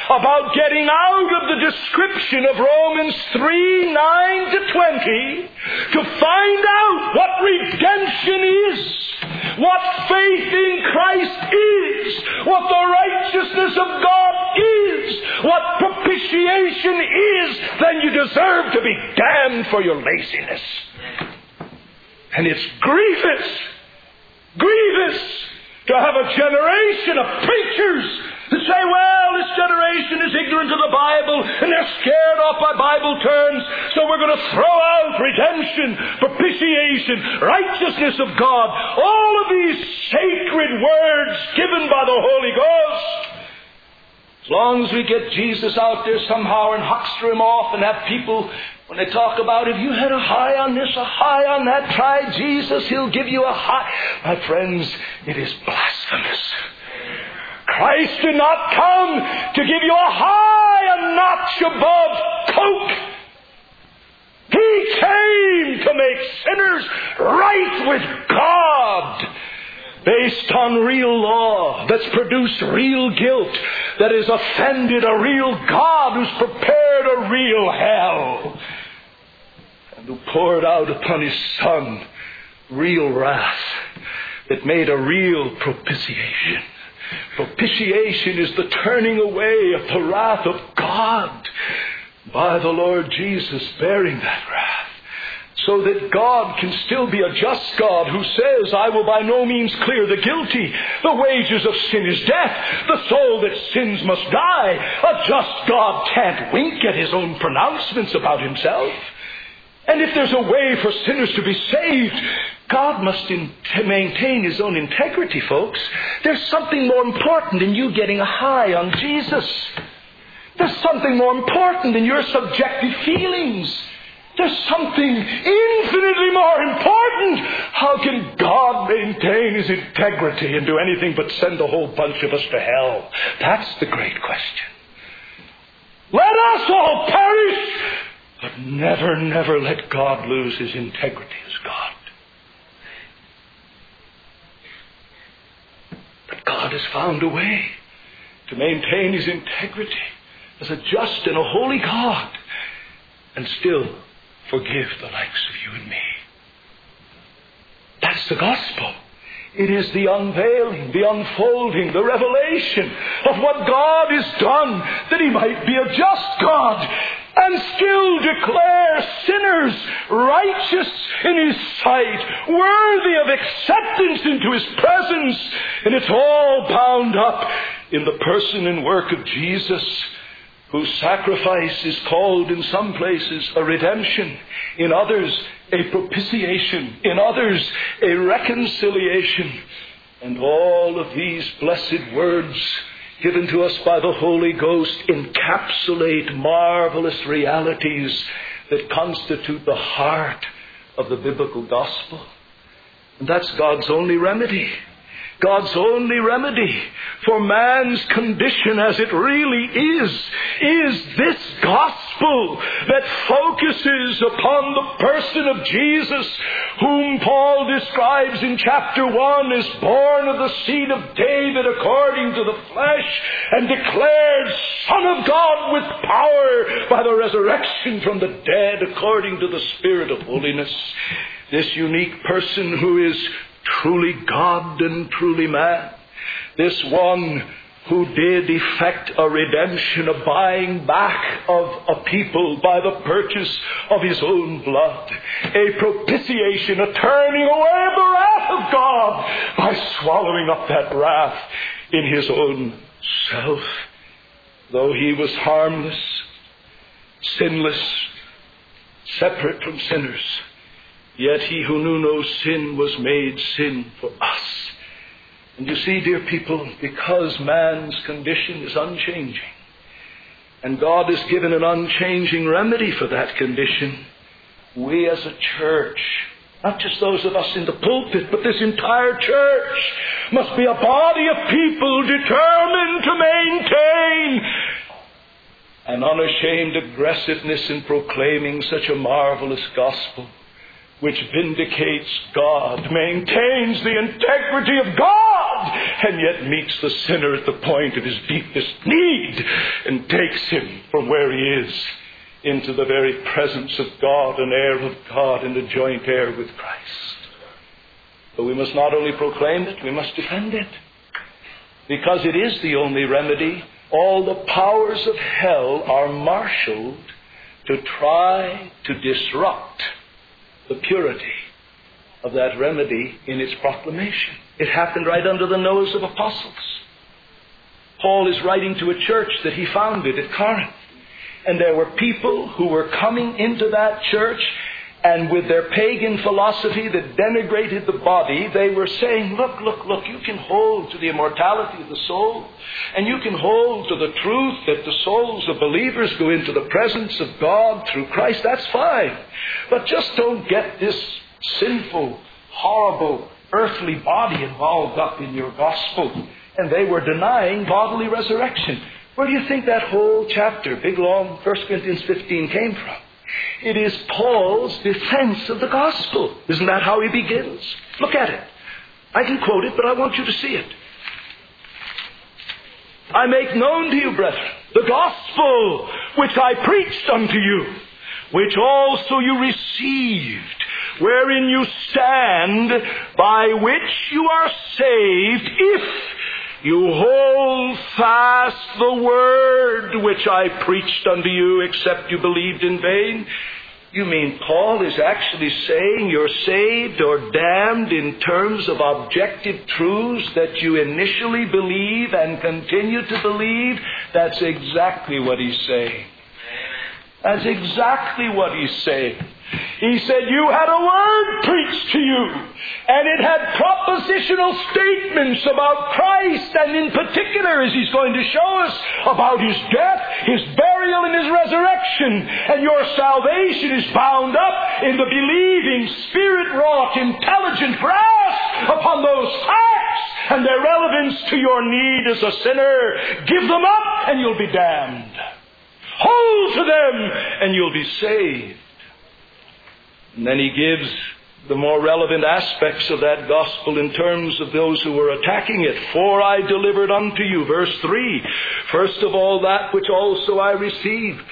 Speaker 2: about getting out of the description of Romans three, nine to twenty to find out what redemption is, what faith in Christ is, what the righteousness of God is, what propitiation is, then you deserve to be damned for your laziness. And it's grievous, grievous to have a generation of preachers that say, well, this generation is ignorant of the Bible and they're scared off by Bible terms, so we're going to throw out redemption, propitiation, righteousness of God, all of these sacred words given by the Holy Ghost. As long as we get Jesus out there somehow and huckster him off and have people, when they talk about, if you had a high on this, a high on that, try Jesus, he'll give you a high. My friends, it is blasphemous. Christ did not come to give you a high, a notch above Coke. He came to make sinners right with God, based on real law that's produced real guilt, that has offended a real God who's prepared a real hell, and who poured out upon his Son real wrath that made a real propitiation. Propitiation is the turning away of the wrath of God by the Lord Jesus bearing that wrath, so that God can still be a just God who says, I will by no means clear the guilty. The wages of sin is death. The soul that sins must die. A just God can't wink at his own pronouncements about himself. And if there's a way for sinners to be saved, God must in- maintain his own integrity, folks. There's something more important than you getting a high on Jesus. There's something more important than your subjective feelings. There's something infinitely more important. How can God maintain his integrity and do anything but send a whole bunch of us to hell? That's the great question. Let us all perish, but never, never let God lose his integrity as God. But God has found a way to maintain his integrity as a just and a holy God and still forgive the likes of you and me. That's the gospel. It is the unveiling, the unfolding, the revelation of what God has done, that he might be a just God and still declare sinners righteous in his sight, worthy of acceptance into his presence. And it's all bound up in the person and work of Jesus, whose sacrifice is called in some places a redemption, in others a propitiation, in others a reconciliation. And all of these blessed words given to us by the Holy Ghost encapsulate marvelous realities that constitute the heart of the biblical gospel. And that's God's only remedy. God's only remedy for man's condition as it really is, is this gospel that focuses upon the person of Jesus, whom Paul describes in chapter one as born of the seed of David according to the flesh, and declared Son of God with power by the resurrection from the dead according to the Spirit of holiness. This unique person who is truly God and truly man. This one who did effect a redemption, a buying back of a people by the purchase of his own blood. A propitiation, a turning away of the wrath of God by swallowing up that wrath in his own self. Though he was harmless, sinless, separate from sinners, yet he who knew no sin was made sin for us. And you see, dear people, because man's condition is unchanging, and God has given an unchanging remedy for that condition, we as a church, not just those of us in the pulpit, but this entire church, must be a body of people determined to maintain an unashamed aggressiveness in proclaiming such a marvelous gospel, which vindicates God, maintains the integrity of God, God, and yet meets the sinner at the point of his deepest need and takes him from where he is into the very presence of God, an heir of God and a joint heir with Christ. But we must not only proclaim it, we must defend it. Because it is the only remedy. All the powers of hell are marshaled to try to disrupt the purity of that remedy in its proclamation. It happened right under the nose of apostles. Paul is writing to a church that he founded at Corinth. And there were people who were coming into that church, and with their pagan philosophy that denigrated the body, they were saying, look, look, look, you can hold to the immortality of the soul, and you can hold to the truth that the souls of believers go into the presence of God through Christ. That's fine. But just don't get this sinful, horrible, earthly body involved up in your gospel. And they were denying bodily resurrection. Where do you think that whole chapter, big long First Corinthians fifteen, came from? It is Paul's defense of the gospel. Isn't that how he begins? Look at it. I can quote it, but I want you to see it. I make known to you, brethren, the gospel which I preached unto you, which also you received, wherein you stand, by which you are saved, if you hold fast the word which I preached unto you, except you believed in vain. You mean Paul is actually saying you're saved or damned in terms of objective truths that you initially believe and continue to believe? That's exactly what he's saying. That's exactly what he's saying. He said, you had a word preached to you, and it had propositional statements about Christ, and in particular, as he's going to show us, about his death, his burial, and his resurrection. And your salvation is bound up in the believing, spirit-wrought, intelligent grasp upon those facts and their relevance to your need as a sinner. Give them up, and you'll be damned. Hold to them, and you'll be saved. And then he gives the more relevant aspects of that gospel in terms of those who were attacking it. For I delivered unto you, verse three, first of all that which also I received,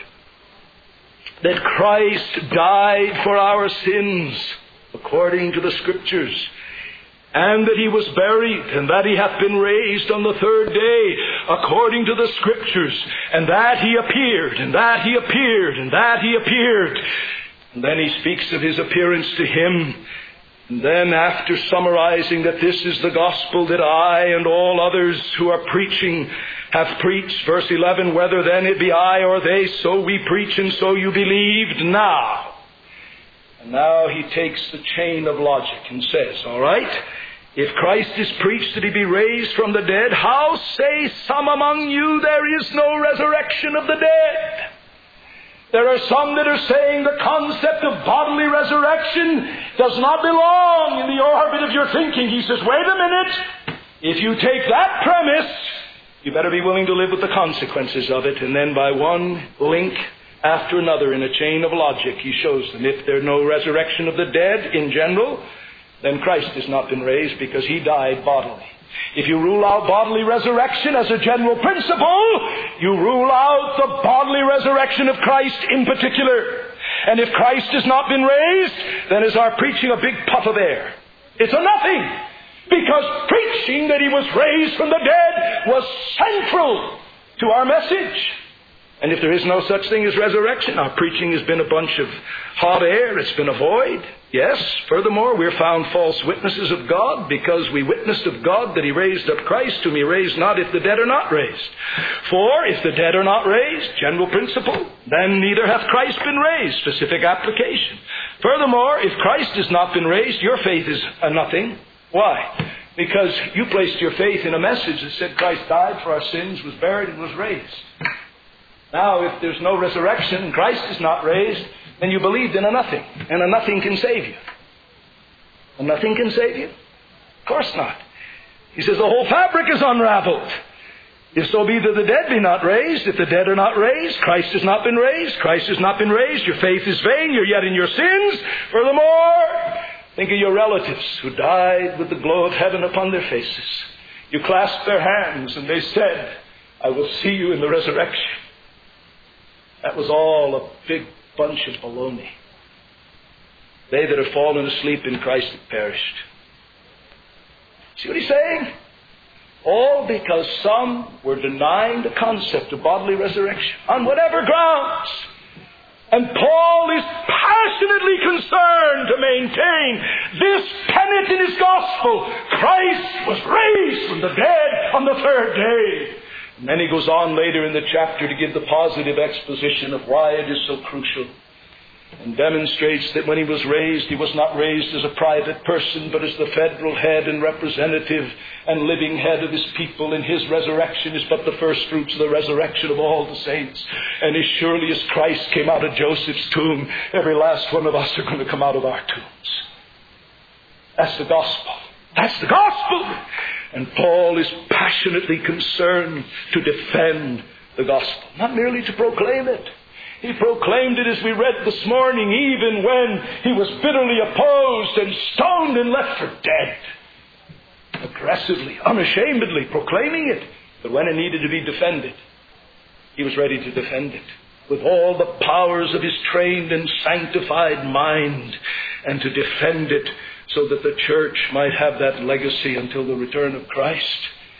Speaker 2: that Christ died for our sins, according to the Scriptures, and that he was buried, and that he hath been raised on the third day, according to the Scriptures, and that he appeared, and that he appeared, and that he appeared. And then he speaks of his appearance to him. And then, after summarizing that this is the gospel that I and all others who are preaching have preached, verse eleven, whether then it be I or they, so we preach and so you believed now. And now he takes the chain of logic and says, all right, if Christ is preached that he be raised from the dead, how say some among you there is no resurrection of the dead? There are some that are saying the concept of bodily resurrection does not belong in the orbit of your thinking. He says, wait a minute. If you take that premise, you better be willing to live with the consequences of it. And then by one link after another in a chain of logic, he shows them if there's no resurrection of the dead in general, then Christ has not been raised because he died bodily. If you rule out bodily resurrection as a general principle, you rule out the bodily resurrection of Christ in particular. And if Christ has not been raised, then is our preaching a big puff of air. It's a nothing. Because preaching that he was raised from the dead was central to our message. And if there is no such thing as resurrection, our preaching has been a bunch of hot air. It's been a void. Yes, furthermore, we're found false witnesses of God because we witnessed of God that he raised up Christ, whom he raised not if the dead are not raised. For if the dead are not raised, general principle, then neither hath Christ been raised, specific application. Furthermore, if Christ has not been raised, your faith is a nothing. Why? Because you placed your faith in a message that said Christ died for our sins, was buried, and was raised. Now, if there's no resurrection and Christ is not raised, then you believed in a nothing. And a nothing can save you. A nothing can save you? Of course not. He says the whole fabric is unraveled. If so be that the dead be not raised, if the dead are not raised, Christ has not been raised, Christ has not been raised, your faith is vain, you're yet in your sins. Furthermore, think of your relatives who died with the glow of heaven upon their faces. You clasped their hands and they said, I will see you in the resurrection. That was all a big bunch of baloney. They that have fallen asleep in Christ have perished. See what he's saying? All because some were denying the concept of bodily resurrection on whatever grounds. And Paul is passionately concerned to maintain this tenet in his gospel. Christ was raised from the dead on the third day. And then he goes on later in the chapter to give the positive exposition of why it is so crucial. And demonstrates that when he was raised, he was not raised as a private person, but as the federal head and representative and living head of his people. And his resurrection is but the first fruits of the resurrection of all the saints. And as surely as Christ came out of Joseph's tomb, every last one of us are going to come out of our tombs. That's the gospel. That's the gospel. And Paul is passionately concerned to defend the gospel, not merely to proclaim it. He proclaimed it, as we read this morning, even when he was bitterly opposed and stoned and left for dead. Aggressively, unashamedly proclaiming it. But when it needed to be defended, he was ready to defend it with all the powers of his trained and sanctified mind, and to defend it so that the church might have that legacy until the return of Christ.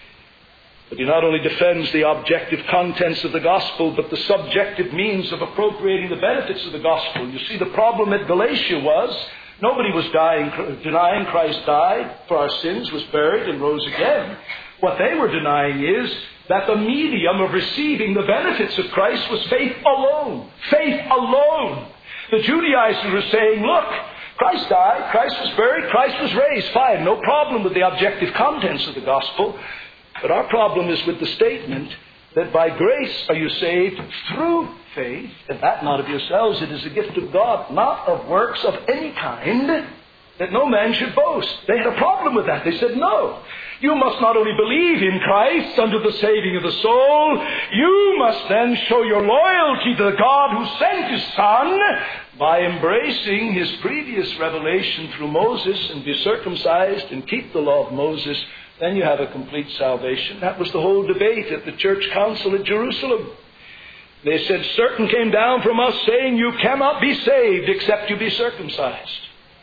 Speaker 2: But he not only defends the objective contents of the gospel, but the subjective means of appropriating the benefits of the gospel. You see, the problem at Galatia was nobody was dying, denying Christ died for our sins, was buried, and rose again. What they were denying is that the medium of receiving the benefits of Christ was faith alone. Faith alone. The Judaizers were saying, look, Christ died, Christ was buried, Christ was raised. Fine, no problem with the objective contents of the gospel. But our problem is with the statement that by grace are you saved through faith, and that not of yourselves, it is a gift of God, not of works of any kind, that no man should boast. They had a problem with that. They said, no, you must not only believe in Christ unto the saving of the soul, you must then show your loyalty to the God who sent His Son by embracing His previous revelation through Moses and be circumcised and keep the law of Moses. Then you have a complete salvation. That was the whole debate at the church council at Jerusalem. They said, certain came down from us saying you cannot be saved except you be circumcised.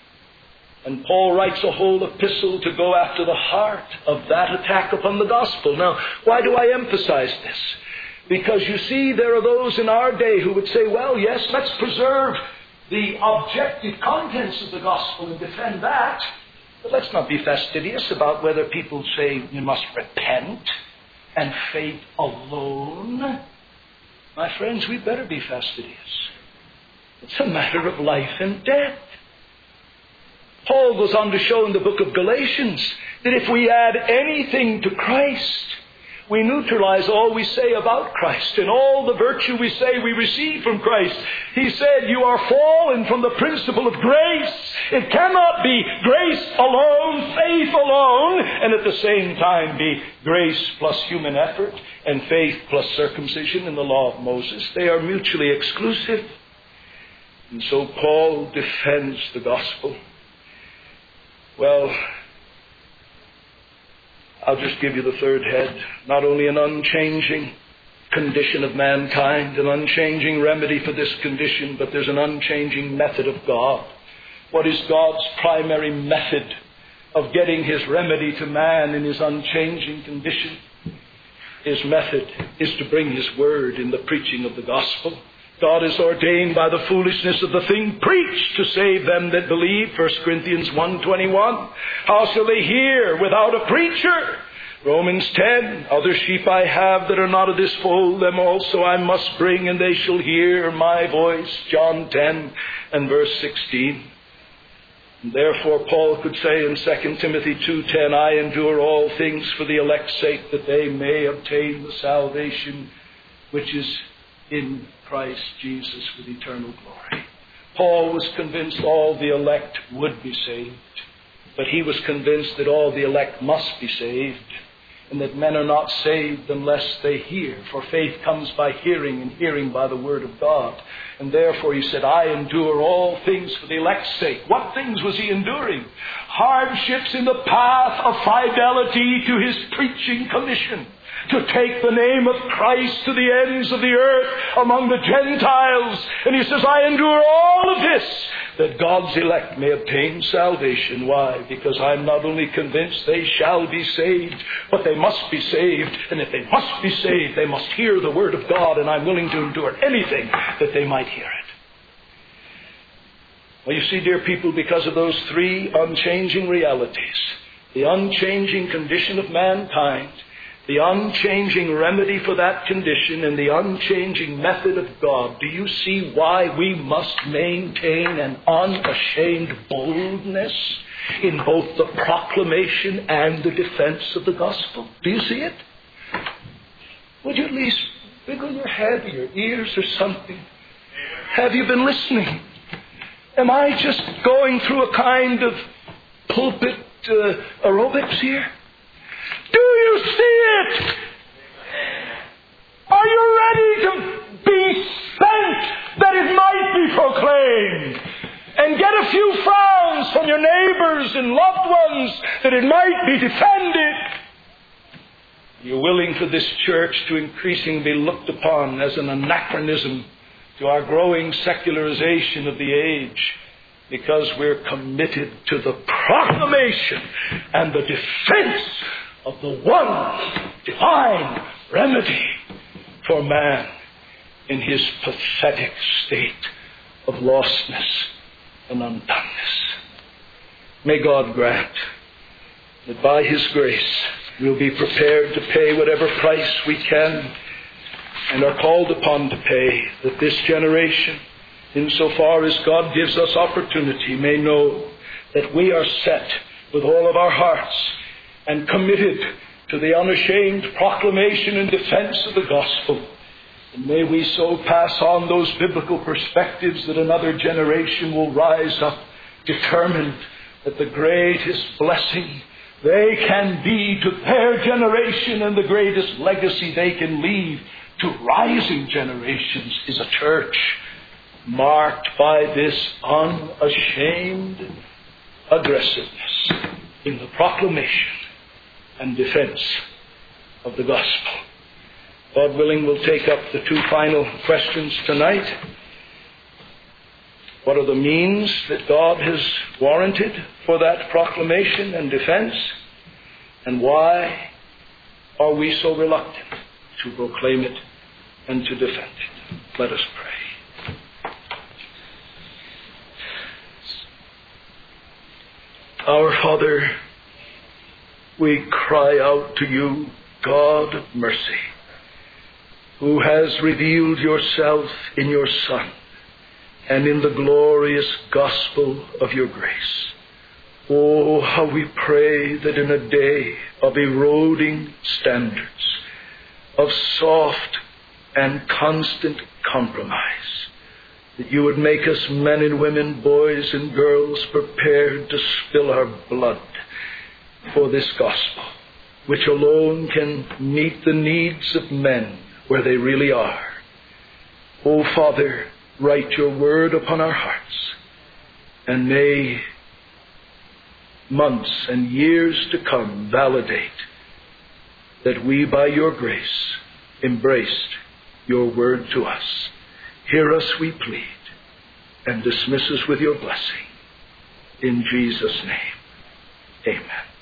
Speaker 2: And Paul writes a whole epistle to go after the heart of that attack upon the gospel. Now, why do I emphasize this? Because you see, there are those in our day who would say, well, yes, let's preserve the objective contents of the gospel and defend that. But let's not be fastidious about whether people say you must repent and faith alone. My friends, we better be fastidious. It's a matter of life and death. Paul goes on to show in the book of Galatians that if we add anything to Christ, we neutralize all we say about Christ and all the virtue we say we receive from Christ. He said, you are fallen from the principle of grace. It cannot be grace alone, faith alone, and at the same time be grace plus human effort and faith plus circumcision in the law of Moses. They are mutually exclusive. And so Paul defends the gospel. Well, I'll just give you the third head. Not only an unchanging condition of mankind, an unchanging remedy for this condition, but there's an unchanging method of God. What is God's primary method of getting His remedy to man in his unchanging condition? His method is to bring His word in the preaching of the gospel. God is ordained by the foolishness of the thing preached to save them that believe. First Corinthians one twenty-one. How shall they hear without a preacher? Romans ten. Other sheep I have that are not of this fold, them also I must bring, and they shall hear my voice. John ten and verse sixteen. And therefore Paul could say in Second Timothy two ten, I endure all things for the elect's sake, that they may obtain the salvation which is in Christ Jesus with eternal glory. Paul was convinced all the elect would be saved, but he was convinced that all the elect must be saved. and that men are not saved unless they hear. For faith comes by hearing, and hearing by the word of God. And therefore he said, I endure all things for the elect's sake. What things was he enduring? Hardships in the path of fidelity to his preaching commission, to take the name of Christ to the ends of the earth among the Gentiles. And he says, I endure all of this, that God's elect may obtain salvation. Why? Because I'm not only convinced they shall be saved, but they must be saved. And if they must be saved, they must hear the word of God, and I'm willing to endure anything that they might hear it. Well, you see, dear people, because of those three unchanging realities, the unchanging condition of mankind, the unchanging remedy for that condition, and the unchanging method of God, do you see why we must maintain an unashamed boldness in both the proclamation and the defense of the gospel? Do you see it? Would you at least wiggle your head or your ears or something? Have you been listening? Am I just going through a kind of pulpit uh, aerobics here? Do you see it? Are you ready to be sent that it might be proclaimed? And get a few frowns from your neighbors and loved ones that it might be defended? You're willing for this church to increasingly be looked upon as an anachronism to our growing secularization of the age, because we're committed to the proclamation and the defense of the one divine remedy for man in his pathetic state of lostness and undoneness. May God grant that by his grace we'll be prepared to pay whatever price we can and are called upon to pay, that this generation, insofar as God gives us opportunity, may know that we are set with all of our hearts and committed to the unashamed proclamation and defense of the gospel. And may we so pass on those biblical perspectives that another generation will rise up determined that the greatest blessing they can be to their generation and the greatest legacy they can leave to rising generations is a church marked by this unashamed aggressiveness in the proclamation and defense of the gospel. God willing, we'll take up the two final questions tonight. What are the means that God has warranted for that proclamation and defense? And why are we so reluctant to proclaim it and to defend it? Let us pray. Our Father, we cry out to you, God of mercy, who has revealed yourself in your Son and in the glorious gospel of your grace. Oh, how we pray that in a day of eroding standards, of soft and constant compromise, that you would make us men and women, boys and girls, prepared to spill our blood for this gospel, which alone can meet the needs of men where they really are. Oh, Father, write your word upon our hearts, and may months and years to come validate that we, by your grace, embraced your word to us. Hear us, we plead, and dismiss us with your blessing. In Jesus' name, amen.